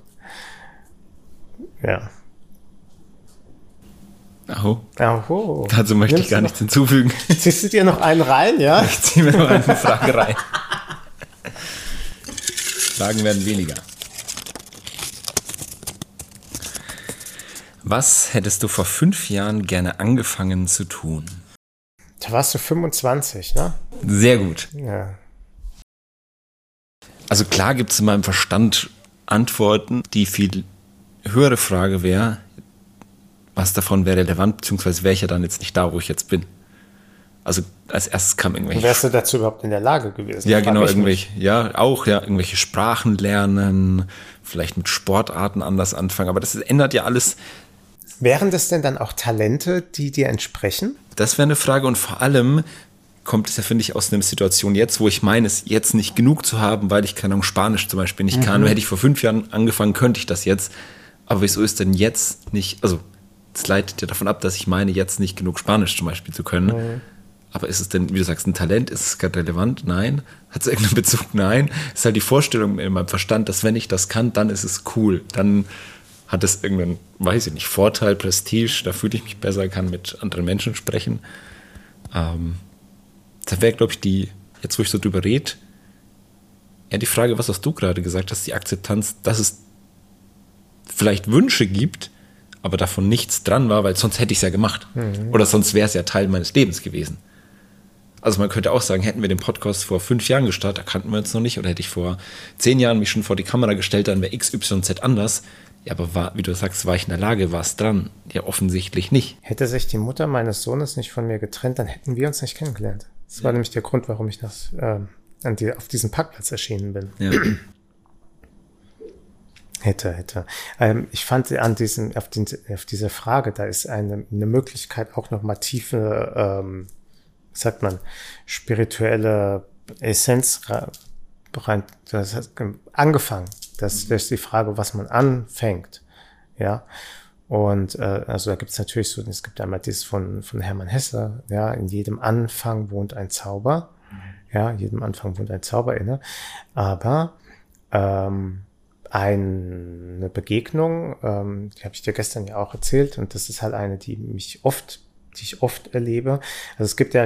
ja. Aho. Dazu möchte ich gar nichts hinzufügen. Ziehst du dir noch einen rein, ja? Ich ziehe mir noch eine Frage rein. Fragen werden weniger. Was hättest du vor 5 Jahren gerne angefangen zu tun? Da warst du 25, ne? Sehr gut. Ja. Also klar gibt es in meinem Verstand Antworten. Die viel höhere Frage wäre, was davon wäre relevant, beziehungsweise wäre ich ja dann jetzt nicht da, wo ich jetzt bin. Also als erstes kam irgendwelche... Wärst du dazu überhaupt in der Lage gewesen? Ja, genau, irgendwelche Sprachen lernen, vielleicht mit Sportarten anders anfangen, aber das ändert ja alles. Wären das denn dann auch Talente, die dir entsprechen? Das wäre eine Frage und vor allem kommt es ja, finde ich, aus einer Situation jetzt, wo ich meine, es jetzt nicht genug zu haben, weil ich, keine Ahnung, Spanisch zum Beispiel nicht kann. Hätte ich vor 5 Jahren angefangen, könnte ich das jetzt. Aber wieso ist denn jetzt nicht, also es leitet ja davon ab, dass ich meine, jetzt nicht genug Spanisch zum Beispiel zu können. Aber ist es denn, wie du sagst, ein Talent? Ist es gerade relevant? Nein. Hat es irgendeinen Bezug? Nein. Ist halt die Vorstellung in meinem Verstand, dass wenn ich das kann, dann ist es cool. Dann hat es irgendeinen, weiß ich nicht, Vorteil, Prestige, da fühle ich mich besser, kann mit anderen Menschen sprechen. Da wäre, glaube ich, jetzt wo ich so drüber rede, ja, die Frage, was du gerade gesagt hast, die Akzeptanz, dass es vielleicht Wünsche gibt, aber davon nichts dran war, weil sonst hätte ich es ja gemacht. Oder sonst wäre es ja Teil meines Lebens gewesen. Also man könnte auch sagen, hätten wir den Podcast vor 5 Jahren gestartet, da kannten wir uns noch nicht, oder hätte ich vor 10 Jahren mich schon vor die Kamera gestellt, dann wäre XYZ anders. Ja, aber wie du sagst, war ich in der Lage, war es dran? Ja, offensichtlich nicht. Hätte sich die Mutter meines Sohnes nicht von mir getrennt, dann hätten wir uns nicht kennengelernt. Das war nämlich der Grund, warum ich auf diesem Parkplatz erschienen bin. Ja. Hätte. Ich fand auf diese Frage, da ist eine Möglichkeit, auch nochmal tiefe, spirituelle Essenz rein, das heißt, angefangen. Das ist die Frage, was man anfängt. Ja. Und also da gibt es natürlich so, es gibt einmal das von Hermann Hesse, ja, in jedem Anfang wohnt ein Zauber. Ja, in jedem Anfang wohnt ein Zauber inne. Aber eine Begegnung, die habe ich dir gestern ja auch erzählt, und das ist halt eine, die ich oft erlebe. Also es gibt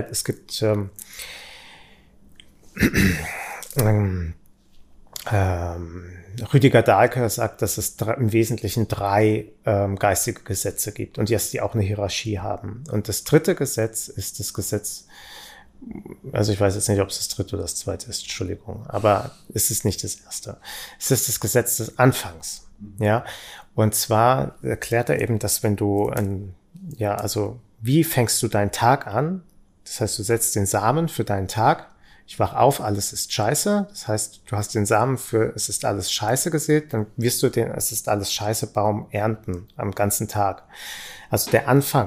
Rüdiger Dahlke sagt, dass es im Wesentlichen 3 geistige Gesetze gibt und dass die auch eine Hierarchie haben. Und das 3. Gesetz ist das Gesetz, also ich weiß jetzt nicht, ob es das 3. oder das 2. ist, Entschuldigung, aber es ist nicht das 1. Es ist das Gesetz des Anfangs, ja. Und zwar erklärt er eben, dass wenn du, wie fängst du deinen Tag an? Das heißt, du setzt den Samen für deinen Tag. Ich wach auf, alles ist scheiße. Das heißt, du hast den Samen für es ist alles scheiße gesät, dann wirst du den es ist alles scheiße Baum ernten am ganzen Tag. Also der Anfang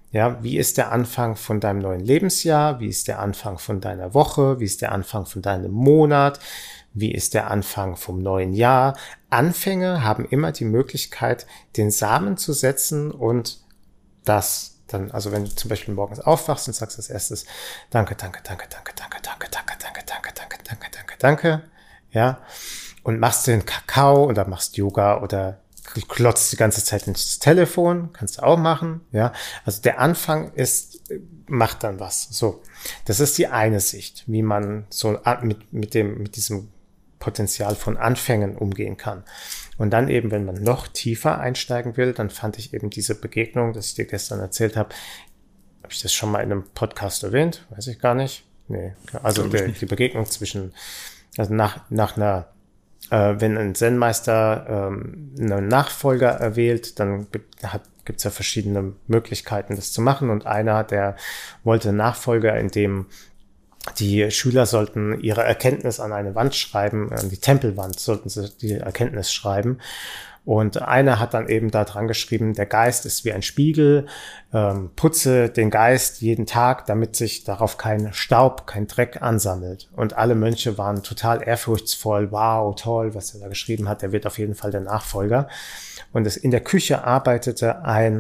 Ja, wie ist der Anfang von deinem neuen Lebensjahr? Wie ist der Anfang von deiner Woche? Wie ist der Anfang von deinem Monat? Wie ist der Anfang vom neuen Jahr? Anfänge haben immer die Möglichkeit, den Samen zu setzen und das dann, also wenn du zum Beispiel morgens aufwachst und sagst als erstes, danke, danke, danke, danke, danke, danke, danke, danke, danke, danke, danke, danke, danke, ja, und machst den Kakao oder machst Yoga oder klotzt die ganze Zeit ins Telefon, kannst du auch machen, ja. Also der Anfang macht dann was. So. Das ist die eine Sicht, wie man so mit diesem Potenzial von Anfängen umgehen kann. Und dann eben, wenn man noch tiefer einsteigen will, dann fand ich eben diese Begegnung, das ich dir gestern erzählt habe. Habe ich das schon mal in einem Podcast erwähnt? Weiß ich gar nicht. Nee. Also die Begegnung zwischen, also nach einer wenn ein Zen-Meister einen Nachfolger erwählt, dann gibt's ja verschiedene Möglichkeiten, das zu machen. Und einer, der wollte einen Nachfolger, in dem die Schüler sollten ihre Erkenntnis an eine Wand schreiben, an die Tempelwand sollten sie die Erkenntnis schreiben. Und einer hat dann eben da dran geschrieben, der Geist ist wie ein Spiegel, putze den Geist jeden Tag, damit sich darauf kein Staub, kein Dreck ansammelt. Und alle Mönche waren total ehrfurchtsvoll, wow, toll, was er da geschrieben hat, der wird auf jeden Fall der Nachfolger. Und in der Küche arbeitete ein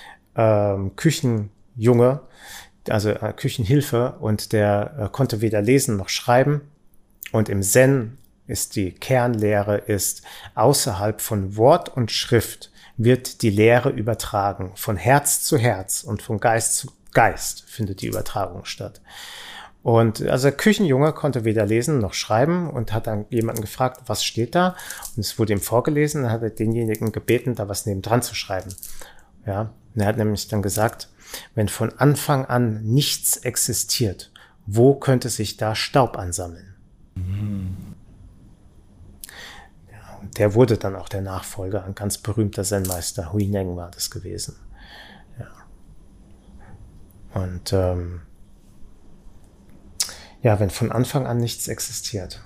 Küchenjunge, also Küchenhilfe, und der konnte weder lesen noch schreiben. Und im Zen ist die Kernlehre, ist außerhalb von Wort und Schrift wird die Lehre übertragen. Von Herz zu Herz und von Geist zu Geist findet die Übertragung statt. Und also der Küchenjunge konnte weder lesen noch schreiben und hat dann jemanden gefragt, was steht da? Und es wurde ihm vorgelesen, dann hat er denjenigen gebeten, da was nebendran zu schreiben. Ja, und er hat nämlich dann gesagt, wenn von Anfang an nichts existiert, wo könnte sich da Staub ansammeln? Ja, und der wurde dann auch der Nachfolger, ein ganz berühmter Zen-Meister, Huineng war das gewesen. Ja. Und ja, wenn von Anfang an nichts existiert.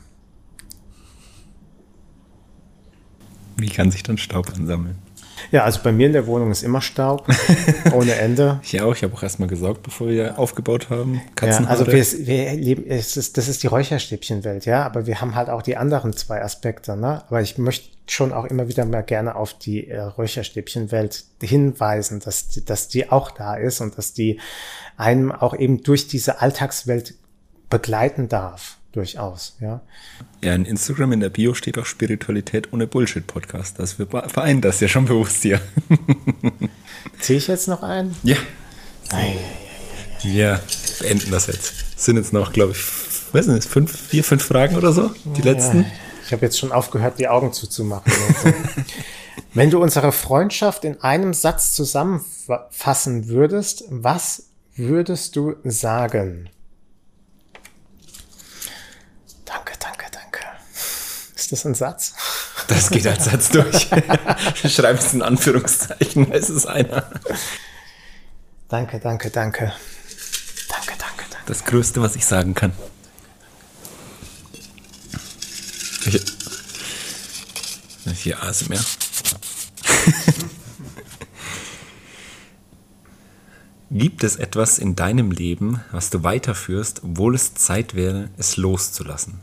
Wie kann sich dann Staub ansammeln? Ja, also bei mir in der Wohnung ist immer Staub, ohne Ende. Ich auch, ich habe auch erstmal gesaugt, bevor wir aufgebaut haben. Ja, also wir leben, das ist die Räucherstäbchenwelt, ja, aber wir haben halt auch die anderen zwei Aspekte, ne? Aber ich möchte schon auch immer wieder mal gerne auf die Räucherstäbchenwelt hinweisen, dass die auch da ist und dass die einem auch eben durch diese Alltagswelt begleiten darf. Durchaus, ja. Ja, in Instagram in der Bio steht auch Spiritualität ohne Bullshit-Podcast. Das wir vereinen das ja schon bewusst hier. Ziehe ich jetzt noch ein? Ja. Wir beenden das jetzt. Es sind jetzt noch, glaube ich, weiß nicht, 5 Fragen oder so, die letzten. Ja, ich habe jetzt schon aufgehört, die Augen zuzumachen. So. Wenn du unsere Freundschaft in einem Satz zusammenfassen würdest, was würdest du sagen? Danke, danke, danke. Ist das ein Satz? Das geht als Satz durch. Schreib es in Anführungszeichen, es ist einer. Danke, danke, danke. Danke, danke, danke. Das Größte, was ich sagen kann. Hier ASMR. Gibt es etwas in deinem Leben, was du weiterführst, obwohl es Zeit wäre, es loszulassen?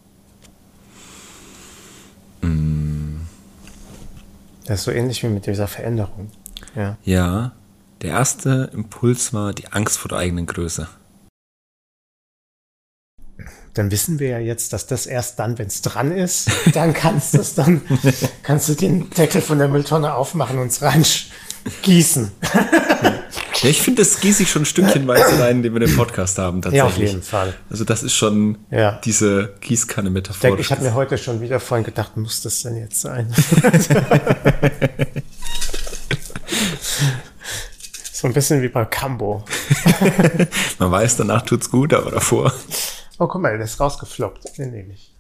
Das ist so ähnlich wie mit dieser Veränderung. Ja. Ja, der erste Impuls war die Angst vor der eigenen Größe. Dann wissen wir ja jetzt, dass das erst dann, wenn es dran ist, dann kannst du den Deckel von der Mülltonne aufmachen und es reingießen. Ja, ich finde, das gieße ich schon stückchenweise rein, indem wir den Podcast haben, tatsächlich. Ja, auf jeden Fall. Also das ist schon diese Gießkanne-Metaphor. Ich habe mir heute schon wieder vorhin gedacht, muss das denn jetzt sein? So ein bisschen wie bei Cambo. Man weiß, danach tut's gut, aber davor. Oh, guck mal, der ist rausgefloppt. Den nehme ich.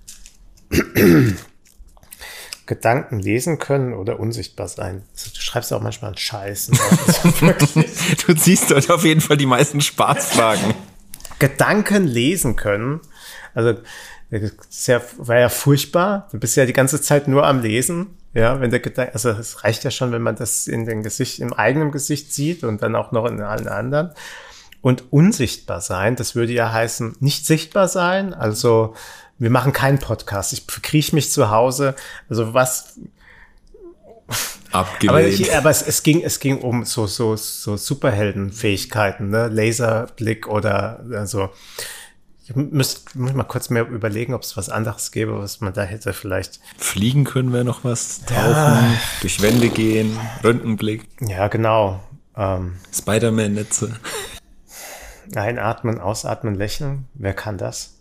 Gedanken lesen können oder unsichtbar sein. Also, du schreibst auch manchmal einen Scheiß. Du ziehst heute auf jeden Fall die meisten Spaßfragen. Gedanken lesen können. Also war ja furchtbar. Du bist ja die ganze Zeit nur am Lesen. Ja, wenn der Gedanke, also es reicht ja schon, wenn man das im eigenen Gesicht sieht und dann auch noch in allen anderen. Und unsichtbar sein, das würde ja heißen, nicht sichtbar sein. Also wir machen keinen Podcast. Ich kriege mich zu Hause. Also was? Abgelehnt. Aber es ging um so Superheldenfähigkeiten, ne? Laserblick oder also. Ich muss mal kurz mehr überlegen, ob es was anderes gäbe, was man da hätte vielleicht. Fliegen können wir noch was, tauchen, durch Wände gehen, Röntgenblick. Ja, genau. Spider-Man-Netze. Einatmen, ausatmen, lächeln. Wer kann das?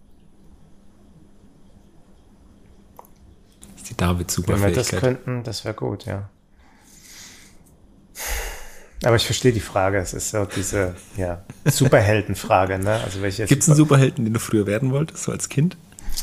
Das ist die David-Superfähigkeit. Wenn wir das könnten, das wäre gut, ja. Aber ich verstehe die Frage. Es ist so diese Superheldenfrage, ne? Also gibt es einen Superhelden, den du früher werden wolltest, so als Kind?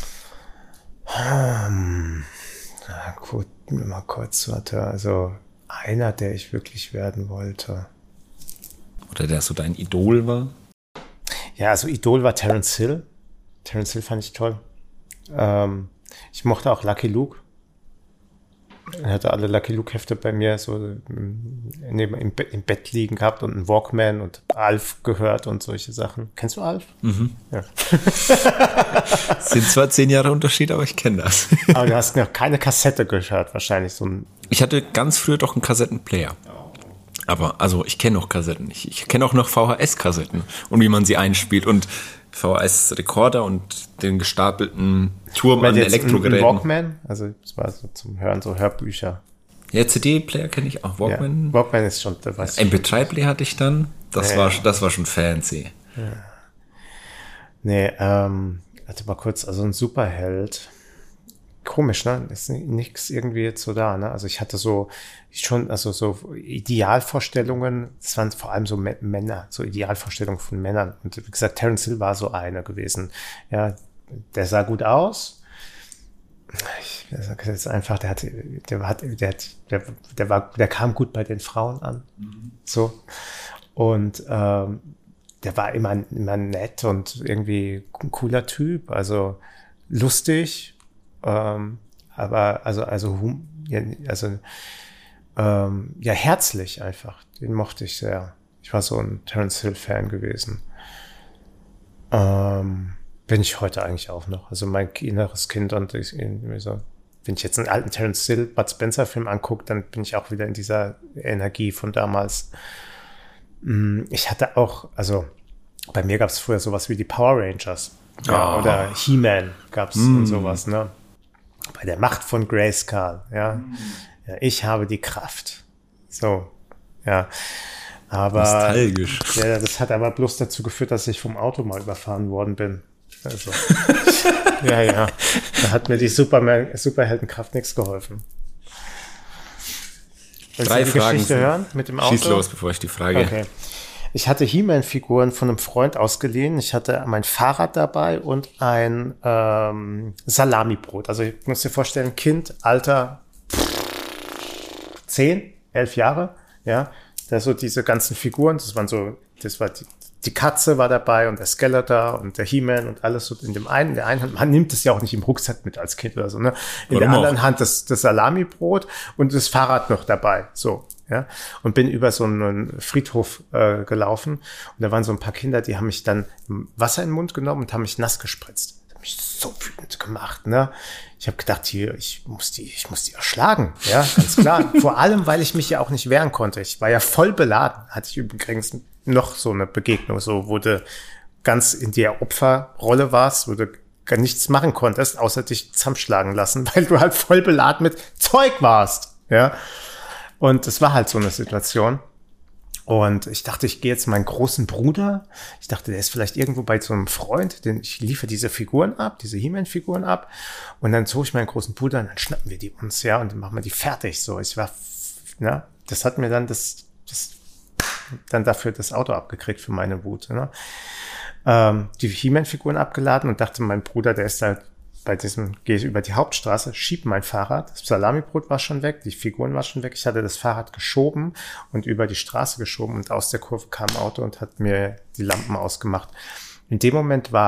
Gut, mal kurz, warte. Also einer, der ich wirklich werden wollte. Oder der so dein Idol war? Ja, also Idol war Terence Hill. Terence Hill fand ich toll. Ich mochte auch Lucky Luke. Er hatte alle Lucky Luke-Hefte bei mir so im Bett liegen gehabt und einen Walkman und Alf gehört und solche Sachen. Kennst du Alf? Mhm. Ja. Sind zwar 10 Jahre Unterschied, aber ich kenne das. Aber du hast noch keine Kassette gehört, wahrscheinlich. Ich hatte ganz früher doch einen Kassettenplayer. Aber, also, ich kenne noch Kassetten. Ich kenne auch noch VHS-Kassetten und wie man sie einspielt und VHS-Rekorder und den gestapelten Turm an Elektrogeräten. Walkman? Also, das war so zum Hören, so Hörbücher. Ja, CD-Player kenne ich auch. Walkman. Ja, Walkman ist schon, MP3-Player hatte ich dann. Das war schon fancy. Ja. Nee, warte mal kurz, also ein Superheld. Komisch, ne? Ist nichts irgendwie jetzt so da, ne? Also ich hatte so Idealvorstellungen, das waren vor allem so Männer, so Idealvorstellungen von Männern. Und wie gesagt, Terence Hill war so einer gewesen. Ja, der sah gut aus. Ich sage jetzt einfach, der kam gut bei den Frauen an. Mhm. So. Und der war immer nett und irgendwie ein cooler Typ, also lustig. Aber herzlich einfach. Den mochte ich sehr. Ich war so ein Terence Hill Fan gewesen. Bin ich heute eigentlich auch noch. Also mein inneres Kind und wenn ich jetzt einen alten Terence Hill Bud Spencer Film angucke, dann bin ich auch wieder in dieser Energie von damals. Ich hatte auch, also bei mir gab es früher sowas wie die Power Rangers. Ja, oder He-Man gab's und sowas, ne? Bei der Macht von Grayskull, ja. Ja, ich habe die Kraft. So, ja. Aber nostalgisch. Ja, das hat aber bloß dazu geführt, dass ich vom Auto mal überfahren worden bin. Also, ja. Da hat mir die Superheldenkraft nichts geholfen. Willst 3 du die Fragen Geschichte hören mit dem Auto? Schieß los, bevor ich die Frage. Okay. Ich hatte He-Man-Figuren von einem Freund ausgeliehen. Ich hatte mein Fahrrad dabei und ein Salamibrot. Also ich muss dir vorstellen, Kind, Alter 10, 11 Jahre. Ja, da so diese ganzen Figuren. Das war die Katze war dabei und der Skeletor und der He-Man und alles so in der einen Hand. Man nimmt es ja auch nicht im Rucksack mit als Kind oder so, ne? In der anderen Hand das Salamibrot und das Fahrrad noch dabei. So. Ja, und bin über so einen Friedhof gelaufen und da waren so ein paar Kinder, die haben mich dann Wasser in den Mund genommen und haben mich nass gespritzt. Das hat mich so wütend gemacht, ne? Ich habe gedacht, ich muss die erschlagen, ja, ganz klar. Vor allem, weil ich mich ja auch nicht wehren konnte. Ich war ja voll beladen. Hatte ich übrigens noch so eine Begegnung, so wo du ganz in der Opferrolle warst, wo du gar nichts machen konntest, außer dich zusammenschlagen lassen, weil du halt voll beladen mit Zeug warst, ja. Und es war halt so eine Situation. Und ich dachte, ich gehe jetzt meinen großen Bruder. Ich dachte, der ist vielleicht irgendwo bei so einem Freund, ich liefere diese Figuren ab, diese He-Man-Figuren ab. Und dann zog ich meinen großen Bruder und dann schnappen wir die uns, ja, und dann machen wir die fertig. So, das hat mir dann dann dafür das Auto abgekriegt für meine Wut. Ne? Die He-Man-Figuren abgeladen und dachte, mein Bruder, der ist halt gehe ich über die Hauptstraße, schieb mein Fahrrad, das Salamibrot war schon weg, die Figuren waren schon weg, ich hatte das Fahrrad geschoben und über die Straße geschoben und aus der Kurve kam ein Auto und hat mir die Lampen ausgemacht. In dem Moment war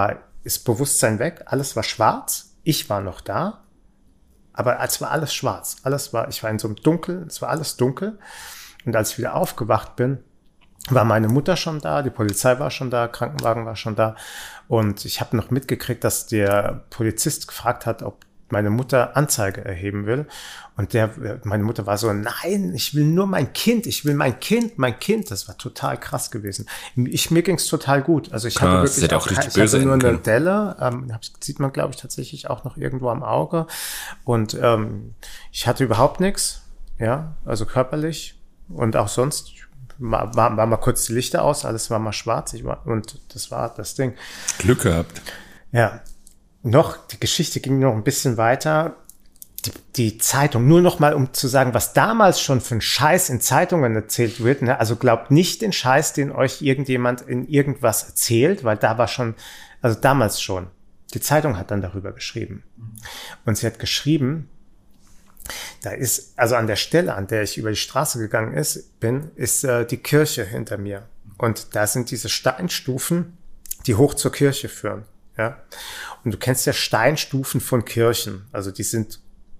ist Bewusstsein weg, alles war schwarz, ich war noch da, aber es war alles schwarz, ich war in so einem Dunkel, es war alles dunkel und als ich wieder aufgewacht bin, war meine Mutter schon da, die Polizei war schon da, Krankenwagen war schon da und ich habe noch mitgekriegt, dass der Polizist gefragt hat, ob meine Mutter Anzeige erheben will und meine Mutter war so, nein, ich will nur mein Kind, mein Kind, das war total krass gewesen. Mir ging's total gut, also ich hatte wirklich auch richtig böse nur eine Delle, sieht man glaube ich tatsächlich auch noch irgendwo am Auge und ich hatte überhaupt nichts, ja, also körperlich und auch sonst war mal kurz die Lichter aus, alles war mal schwarz und das war das Ding. Glück gehabt. Ja, die Geschichte ging noch ein bisschen weiter. Die Zeitung, nur noch mal, um zu sagen, was damals schon für ein Scheiß in Zeitungen erzählt wird, ne? Also glaubt nicht den Scheiß, den euch irgendjemand in irgendwas erzählt, weil da war schon, also damals schon. Die Zeitung hat dann darüber geschrieben. Und sie hat geschrieben, da ist, also an der Stelle, an der ich über die Straße gegangen bin, ist die Kirche hinter mir. Und da sind diese Steinstufen, die hoch zur Kirche führen. Ja. Und du kennst ja Steinstufen von Kirchen. Also die sind,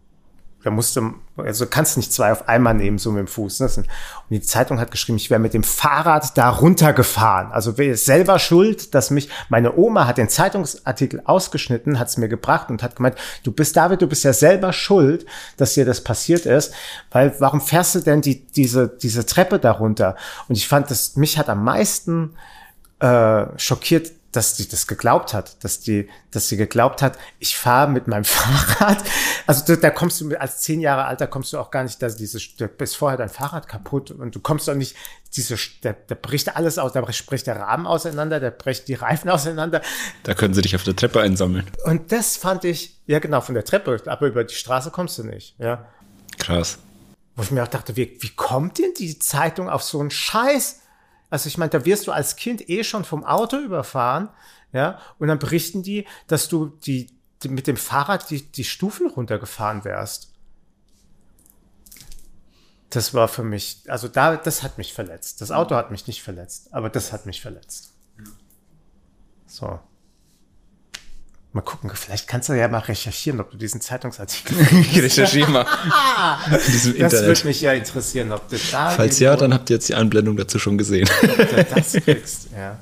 also kannst nicht zwei auf einmal nehmen, so mit dem Fuß. Ne? Und die Zeitung hat geschrieben, ich wäre mit dem Fahrrad da runtergefahren. Also wäre selber schuld, dass meine Oma hat den Zeitungsartikel ausgeschnitten, hat es mir gebracht und hat gemeint, David, du bist ja selber schuld, dass dir das passiert ist, weil warum fährst du denn diese Treppe da runter? Und ich fand, mich hat am meisten schockiert, dass sie das geglaubt hat, dass sie geglaubt hat, ich fahre mit meinem Fahrrad. Also da kommst du als 10 Jahre Alter kommst du auch gar nicht, da ist vorher dein Fahrrad kaputt und du kommst auch nicht, da bricht alles aus, da bricht der Rahmen auseinander, da bricht die Reifen auseinander. Da können sie dich auf der Treppe einsammeln. Und das fand ich, ja genau, von der Treppe, aber über die Straße kommst du nicht, ja. Krass. Wo ich mir auch dachte, wie kommt denn die Zeitung auf so einen Scheiß? Also ich meine, da wirst du als Kind schon vom Auto überfahren, ja, und dann berichten die, dass du mit dem Fahrrad die Stufen runtergefahren wärst. Das war für mich, also das hat mich verletzt. Das Auto hat mich nicht verletzt, aber das hat mich verletzt. So. Mal gucken, vielleicht kannst du ja mal recherchieren, ob du diesen Zeitungsartikel recherchiere mal. Das würde mich ja interessieren, ob du da. Falls ja, dann habt ihr jetzt die Einblendung dazu schon gesehen. Ob du das kriegst, ja.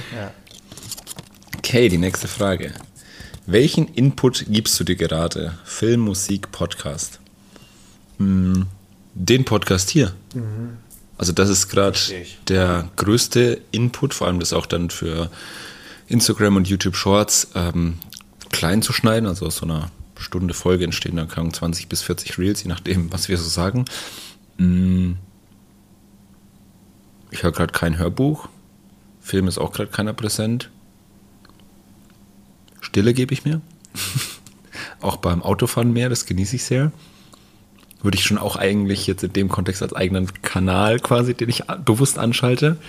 Okay, die nächste Frage. Welchen Input gibst du dir gerade? Film, Musik, Podcast? Den Podcast hier. Also das ist gerade der größte Input, vor allem das auch dann für Instagram und YouTube Shorts klein zu schneiden, also aus so einer Stunde Folge entstehen dann 20 bis 40 Reels, je nachdem, was wir so sagen. Ich höre gerade kein Hörbuch. Film ist auch gerade keiner präsent. Stille gebe ich mir. Auch beim Autofahren mehr, das genieße ich sehr. Würde ich schon auch eigentlich jetzt in dem Kontext als eigenen Kanal quasi, den ich bewusst anschalte.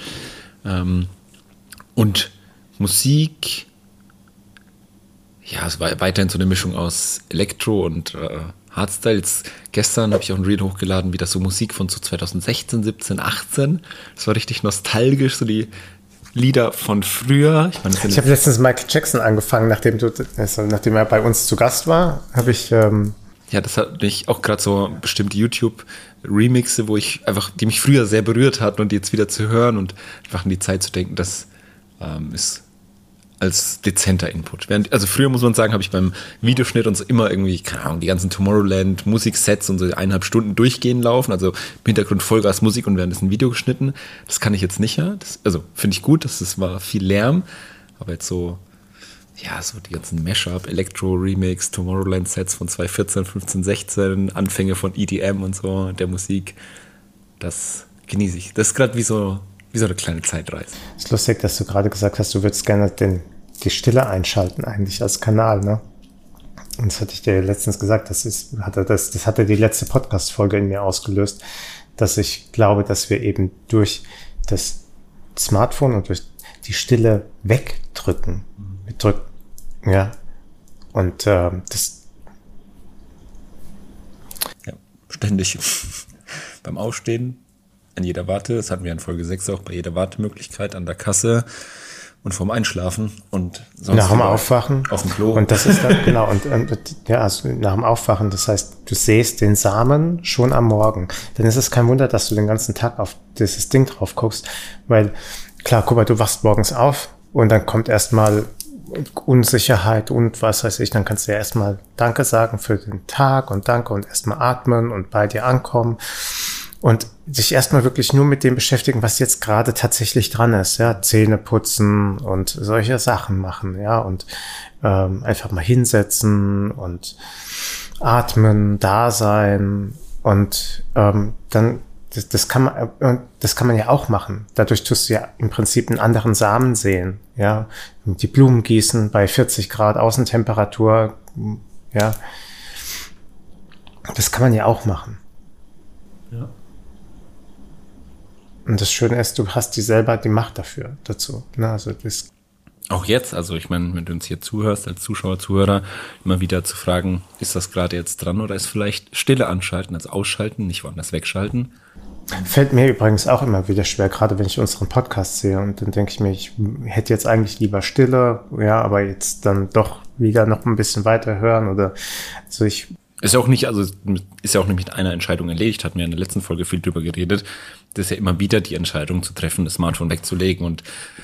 Und Musik, ja, es war weiterhin so eine Mischung aus Elektro und Hardstyle. Jetzt, gestern habe ich auch ein Reel hochgeladen, wie das so Musik von so 2016, 17, 18. Das war richtig nostalgisch, so die Lieder von früher. Ich habe letztens Michael Jackson angefangen, nachdem er bei uns zu Gast war, habe ich... Ja, das hat mich auch gerade so bestimmte YouTube-Remixe, die mich früher sehr berührt hatten und die jetzt wieder zu hören und einfach in die Zeit zu denken, das ist als dezenter Input. Also früher, muss man sagen, habe ich beim Videoschnitt uns immer irgendwie, keine Ahnung, die ganzen Tomorrowland Musiksets und so 1,5 Stunden durchgehen laufen, also im Hintergrund Vollgas Musik und währenddessen Video geschnitten. Das kann ich jetzt nicht mehr. Also finde ich gut, das war viel Lärm, aber jetzt so, ja, so die ganzen Mashup, Elektro-Remix, Tomorrowland-Sets von 2014, 15, 16, Anfänge von EDM und so, der Musik, das genieße ich. Das ist gerade wie so eine kleine Zeitreise. Es ist lustig, dass du gerade gesagt hast, du würdest gerne die Stille einschalten eigentlich als Kanal, ne? Und das hatte ich dir letztens gesagt, das hatte die letzte Podcast-Folge in mir ausgelöst, dass ich glaube, dass wir eben durch das Smartphone und durch die Stille wegdrücken. Ja. Und das... Ja, ständig beim Aufstehen, an jeder Warte, das hatten wir in Folge 6 auch, bei jeder Wartemöglichkeit an der Kasse und vorm Einschlafen und sonst nach dem Aufwachen auf dem Klo. Und das ist dann, genau, und ja, also nach dem Aufwachen, das heißt, du säst den Samen schon am Morgen. Dann ist es kein Wunder, dass du den ganzen Tag auf dieses Ding drauf guckst, weil, klar, guck mal, du wachst morgens auf und dann kommt erstmal Unsicherheit und was weiß ich, dann kannst du ja erstmal Danke sagen für den Tag und Danke und erstmal atmen und bei dir ankommen. Und sich erstmal wirklich nur mit dem beschäftigen, was jetzt gerade tatsächlich dran ist, ja, Zähne putzen und solche Sachen machen, ja, und einfach mal hinsetzen und atmen, da sein und dann das kann man ja auch machen. Dadurch tust du ja im Prinzip einen anderen Samen sehen, ja, die Blumen gießen bei 40 Grad Außentemperatur, ja, das kann man ja auch machen. Ja. Und das Schöne ist, du hast selber die Macht dazu. Ne? Also das auch jetzt, also ich meine, wenn du uns hier zuhörst, als Zuschauer, Zuhörer, immer wieder zu fragen, ist das gerade jetzt dran oder ist vielleicht Stille anschalten, also ausschalten, nicht woanders wegschalten? Fällt mir übrigens auch immer wieder schwer, gerade wenn ich unseren Podcast sehe und dann denke ich mir, ich hätte jetzt eigentlich lieber Stille, ja, aber jetzt dann doch wieder noch ein bisschen weiter hören oder so ist ja auch nicht mit einer Entscheidung erledigt, hatten wir in der letzten Folge viel drüber geredet. Das ist ja immer wieder die Entscheidung zu treffen, das Smartphone wegzulegen und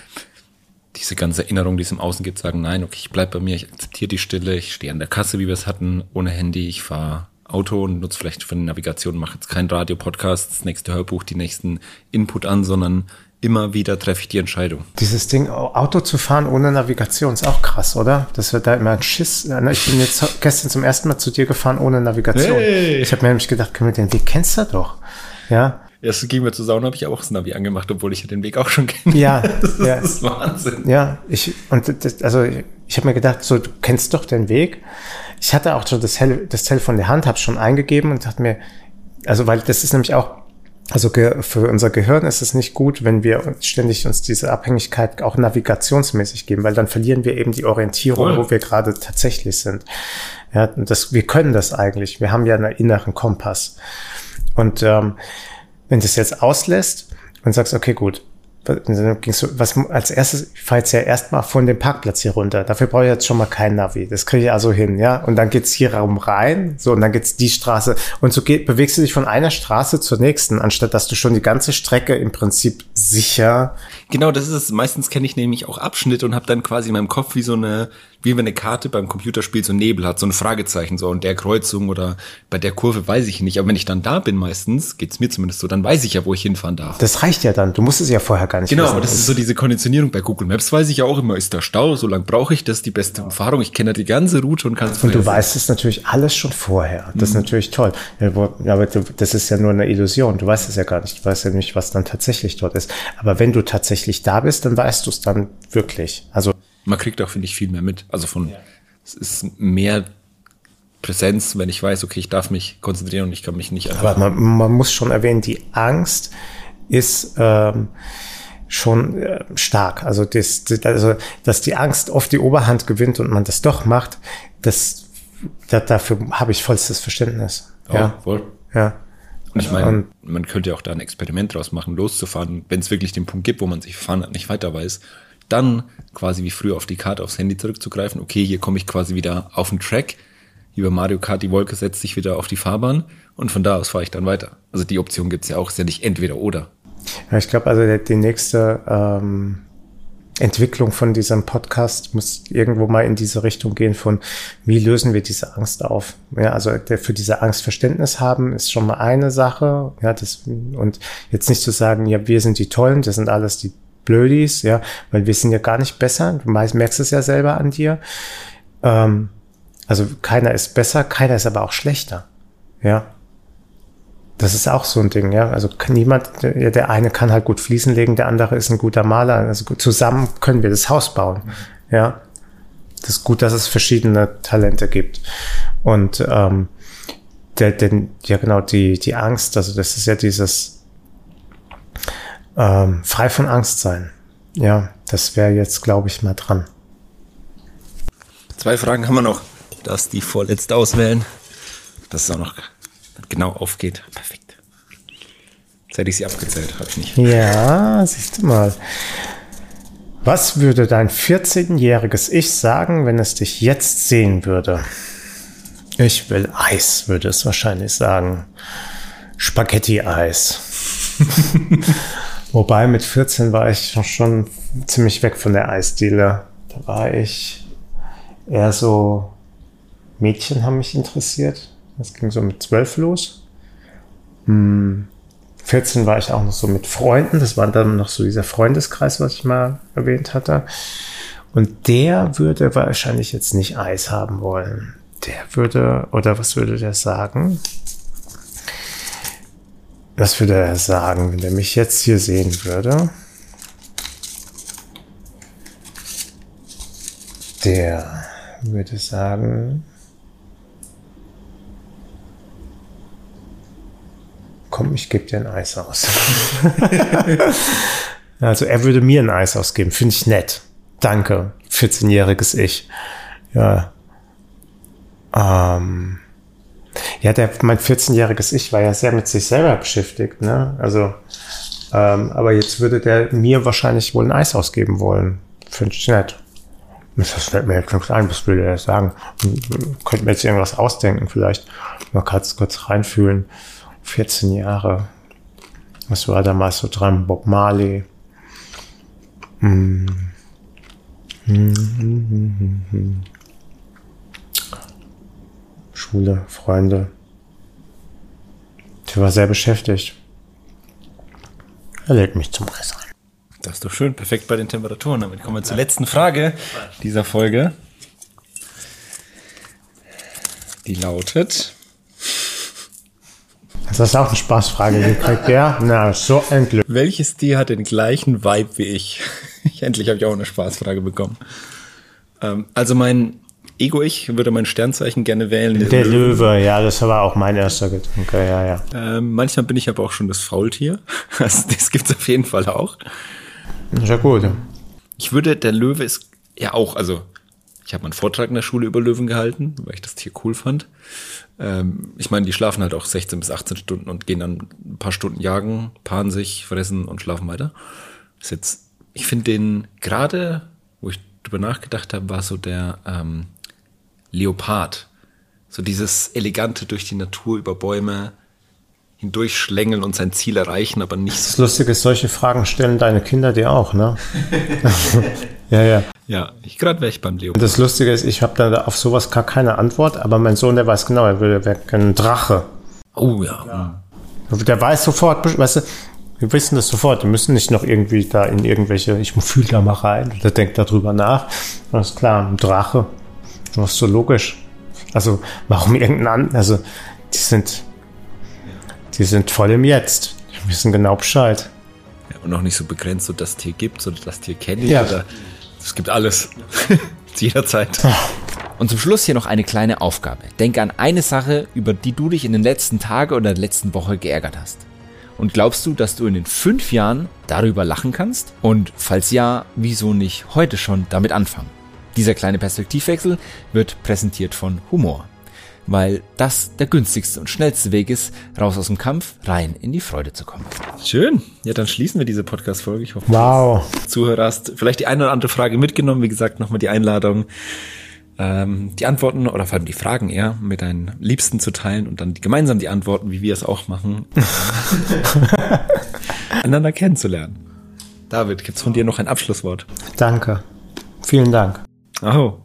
diese ganze Erinnerung, die es im Außen gibt, sagen, nein, okay, ich bleib bei mir, ich akzeptiere die Stille, ich stehe an der Kasse, wie wir es hatten, ohne Handy, ich fahre Auto und nutze vielleicht für die Navigation, mache jetzt kein Radio-Podcast, das nächste Hörbuch, die nächsten Input an, sondern immer wieder treffe ich die Entscheidung. Dieses Ding, Auto zu fahren ohne Navigation, ist auch krass, oder? Das wird da immer ein Schiss. Ich bin jetzt gestern zum ersten Mal zu dir gefahren ohne Navigation. Hey. Ich habe mir nämlich gedacht, den Weg kennst du doch. Ja. Erst ging mir zu Sauna, habe ich auch das Navi angemacht, obwohl ich ja den Weg auch schon kenne. Ja. Das ist Wahnsinn. Ja, ich habe mir gedacht, so, du kennst doch den Weg. Ich hatte auch schon das Telefon in der Hand, habe schon eingegeben und dachte mir, also weil das ist nämlich auch, also für unser Gehirn ist es nicht gut, wenn wir ständig uns diese Abhängigkeit auch navigationsmäßig geben, weil dann verlieren wir eben die Orientierung, wo wir gerade tatsächlich sind. Ja, und wir können das eigentlich. Wir haben ja einen inneren Kompass. Und wenn du es jetzt auslässt und sagst, okay, gut, dann gingst du, als erstes, ich fahre jetzt ja erstmal von dem Parkplatz hier runter. Dafür brauche ich jetzt schon mal kein Navi. Das kriege ich also hin, ja. Und dann geht's hier rein, so, und dann geht's die Straße. Und so bewegst du dich von einer Straße zur nächsten, anstatt dass du schon die ganze Strecke im Prinzip sicher. Genau, das ist es. Meistens kenne ich nämlich auch Abschnitte und habe dann quasi in meinem Kopf wie wenn eine Karte beim Computerspiel so ein Nebel hat, so ein Fragezeichen, so, und der Kreuzung oder bei der Kurve weiß ich nicht. Aber wenn ich dann da bin meistens, geht's mir zumindest so, dann weiß ich ja, wo ich hinfahren darf. Das reicht ja dann. Du musst es ja vorher gar nicht wissen. Genau, aber das ist so diese Konditionierung. Bei Google Maps weiß ich ja auch immer, ist da Stau, so lang brauche ich, das ist die beste Umfahrung. Ich kenne ja die ganze Route und kann es Und du weißt es natürlich alles schon vorher. Das ist natürlich toll. Ja, aber das ist ja nur eine Illusion. Du weißt es ja gar nicht. Du weißt ja nicht, was dann tatsächlich dort ist. Aber wenn du tatsächlich da bist, dann weißt du es dann wirklich. Also man kriegt auch, finde ich, viel mehr mit. Also es ist mehr Präsenz, wenn ich weiß, okay, ich darf mich konzentrieren und ich kann mich nicht einfach... Aber man muss schon erwähnen, die Angst ist schon stark. Also, dass die Angst oft die Oberhand gewinnt und man das doch macht, dafür habe ich vollstes Verständnis. Ja, voll. Ja. Und ich meine, man könnte ja auch da ein Experiment draus machen, loszufahren, wenn es wirklich den Punkt gibt, wo man sich fahren nicht weiter weiß, dann quasi wie früher auf die Karte, aufs Handy zurückzugreifen. Okay, hier komme ich quasi wieder auf den Track. Über Mario Kart, die Wolke setzt sich wieder auf die Fahrbahn und von da aus fahre ich dann weiter. Also die Option gibt's ja auch, ist ja nicht entweder oder. Ja, ich glaube, also die nächste Entwicklung von diesem Podcast muss irgendwo mal in diese Richtung gehen von, wie lösen wir diese Angst auf? Ja, also für diese Angst Verständnis haben ist schon mal eine Sache. Ja, und jetzt nicht zu sagen, ja, wir sind die Tollen, das sind alles die Blödis, ja, weil wir sind ja gar nicht besser. Du merkst es ja selber an dir. Also keiner ist besser, keiner ist aber auch schlechter. Ja. Das ist auch so ein Ding, ja. Also der eine kann halt gut Fliesen legen, der andere ist ein guter Maler. Also zusammen können wir das Haus bauen. Ja. Das ist gut, dass es verschiedene Talente gibt. Und die Angst, also das ist ja dieses frei von Angst sein. Ja, das wäre jetzt, glaube ich, mal dran. 2 Fragen haben wir noch. Du darfst die vorletzte auswählen, dass es auch noch genau aufgeht. Perfekt. Jetzt hätte ich sie abgezählt, habe ich nicht. Ja, siehst du mal. Was würde dein 14-jähriges Ich sagen, wenn es dich jetzt sehen würde? Ich will Eis, würde es wahrscheinlich sagen. Spaghetti-Eis. Wobei mit 14 war ich schon ziemlich weg von der Eisdiele. Da war ich eher so, Mädchen haben mich interessiert. Das ging so mit 12 los. 14 war ich auch noch so mit Freunden. Das war dann noch so dieser Freundeskreis, was ich mal erwähnt hatte. Und der würde wahrscheinlich jetzt nicht Eis haben wollen. Der würde, oder was würde der sagen? Was würde er sagen, wenn er mich jetzt hier sehen würde? Der würde sagen, komm, ich gebe dir ein Eis aus. Also er würde mir ein Eis ausgeben, finde ich nett. Danke, 14-jähriges Ich. Ja. Mein 14-jähriges Ich war ja sehr mit sich selber beschäftigt, ne? Also, aber jetzt würde der mir wahrscheinlich wohl ein Eis ausgeben wollen. Finde ich nett. Das fällt mir jetzt noch ein, was will er sagen? Könnte mir jetzt irgendwas ausdenken vielleicht. Man kann es kurz reinfühlen. 14 Jahre. Was war damals so dran? Bob Marley. Schule, Freunde. Ich war sehr beschäftigt. Er lädt mich zum Eis ein. Das ist doch schön, perfekt bei den Temperaturen. Damit kommen wir zur letzten Frage dieser Folge. Die lautet... Das ist auch eine Spaßfrage gekriegt, ja? Na, so ein Glück. Welches Tier hat den gleichen Vibe wie ich? Endlich habe ich auch eine Spaßfrage bekommen. Also mein Ego-Ich würde mein Sternzeichen gerne wählen. Der Löwe, ja, das war auch mein erster Gedanke, ja. Manchmal bin ich aber auch schon das Faultier. Also das gibt's auf jeden Fall auch. Ist ja gut. Der Löwe ist ja auch, also ich habe mal einen Vortrag in der Schule über Löwen gehalten, weil ich das Tier cool fand. Ich meine, die schlafen halt auch 16 bis 18 Stunden und gehen dann ein paar Stunden jagen, paaren sich, fressen und schlafen weiter. Ich finde den, gerade wo ich drüber nachgedacht habe, war so der Leopard. So dieses elegante durch die Natur, über Bäume hindurchschlängeln und sein Ziel erreichen, aber nicht so. Das Lustige ist, solche Fragen stellen deine Kinder dir auch, ne? Ja. Ja, gerade wäre ich beim Leopard. Das Lustige ist, ich habe da auf sowas gar keine Antwort, aber mein Sohn, der weiß genau, er wäre ein Drache. Oh ja. Der weiß sofort, weißt du, wir wissen das sofort. Wir müssen nicht noch irgendwie da in irgendwelche, ich fühle da mal rein, der denkt darüber nach. Das ist klar, ein Drache. Das ist so logisch. Also, warum also, die sind voll im Jetzt. Die wissen genau Bescheid. Ja, und auch nicht so begrenzt, so das Tier gibt, oder das Tier kenne ich, ja. Oder es gibt alles. Zu jeder Zeit. Und zum Schluss hier noch eine kleine Aufgabe. Denke an eine Sache, über die du dich in den letzten Tagen oder der letzten Woche geärgert hast. Und glaubst du, dass du in den 5 Jahren darüber lachen kannst? Und falls ja, wieso nicht heute schon damit anfangen? Dieser kleine Perspektivwechsel wird präsentiert von Humor. Weil das der günstigste und schnellste Weg ist, raus aus dem Kampf, rein in die Freude zu kommen. Schön. Ja, dann schließen wir diese Podcast-Folge. Ich hoffe, wow. Du Zuhörer hast vielleicht die eine oder andere Frage mitgenommen. Wie gesagt, nochmal die Einladung, die Antworten oder vor allem die Fragen eher mit deinen Liebsten zu teilen und dann gemeinsam die Antworten, wie wir es auch machen, einander kennenzulernen. David, gibt's von dir noch ein Abschlusswort? Danke. Vielen Dank. Oh.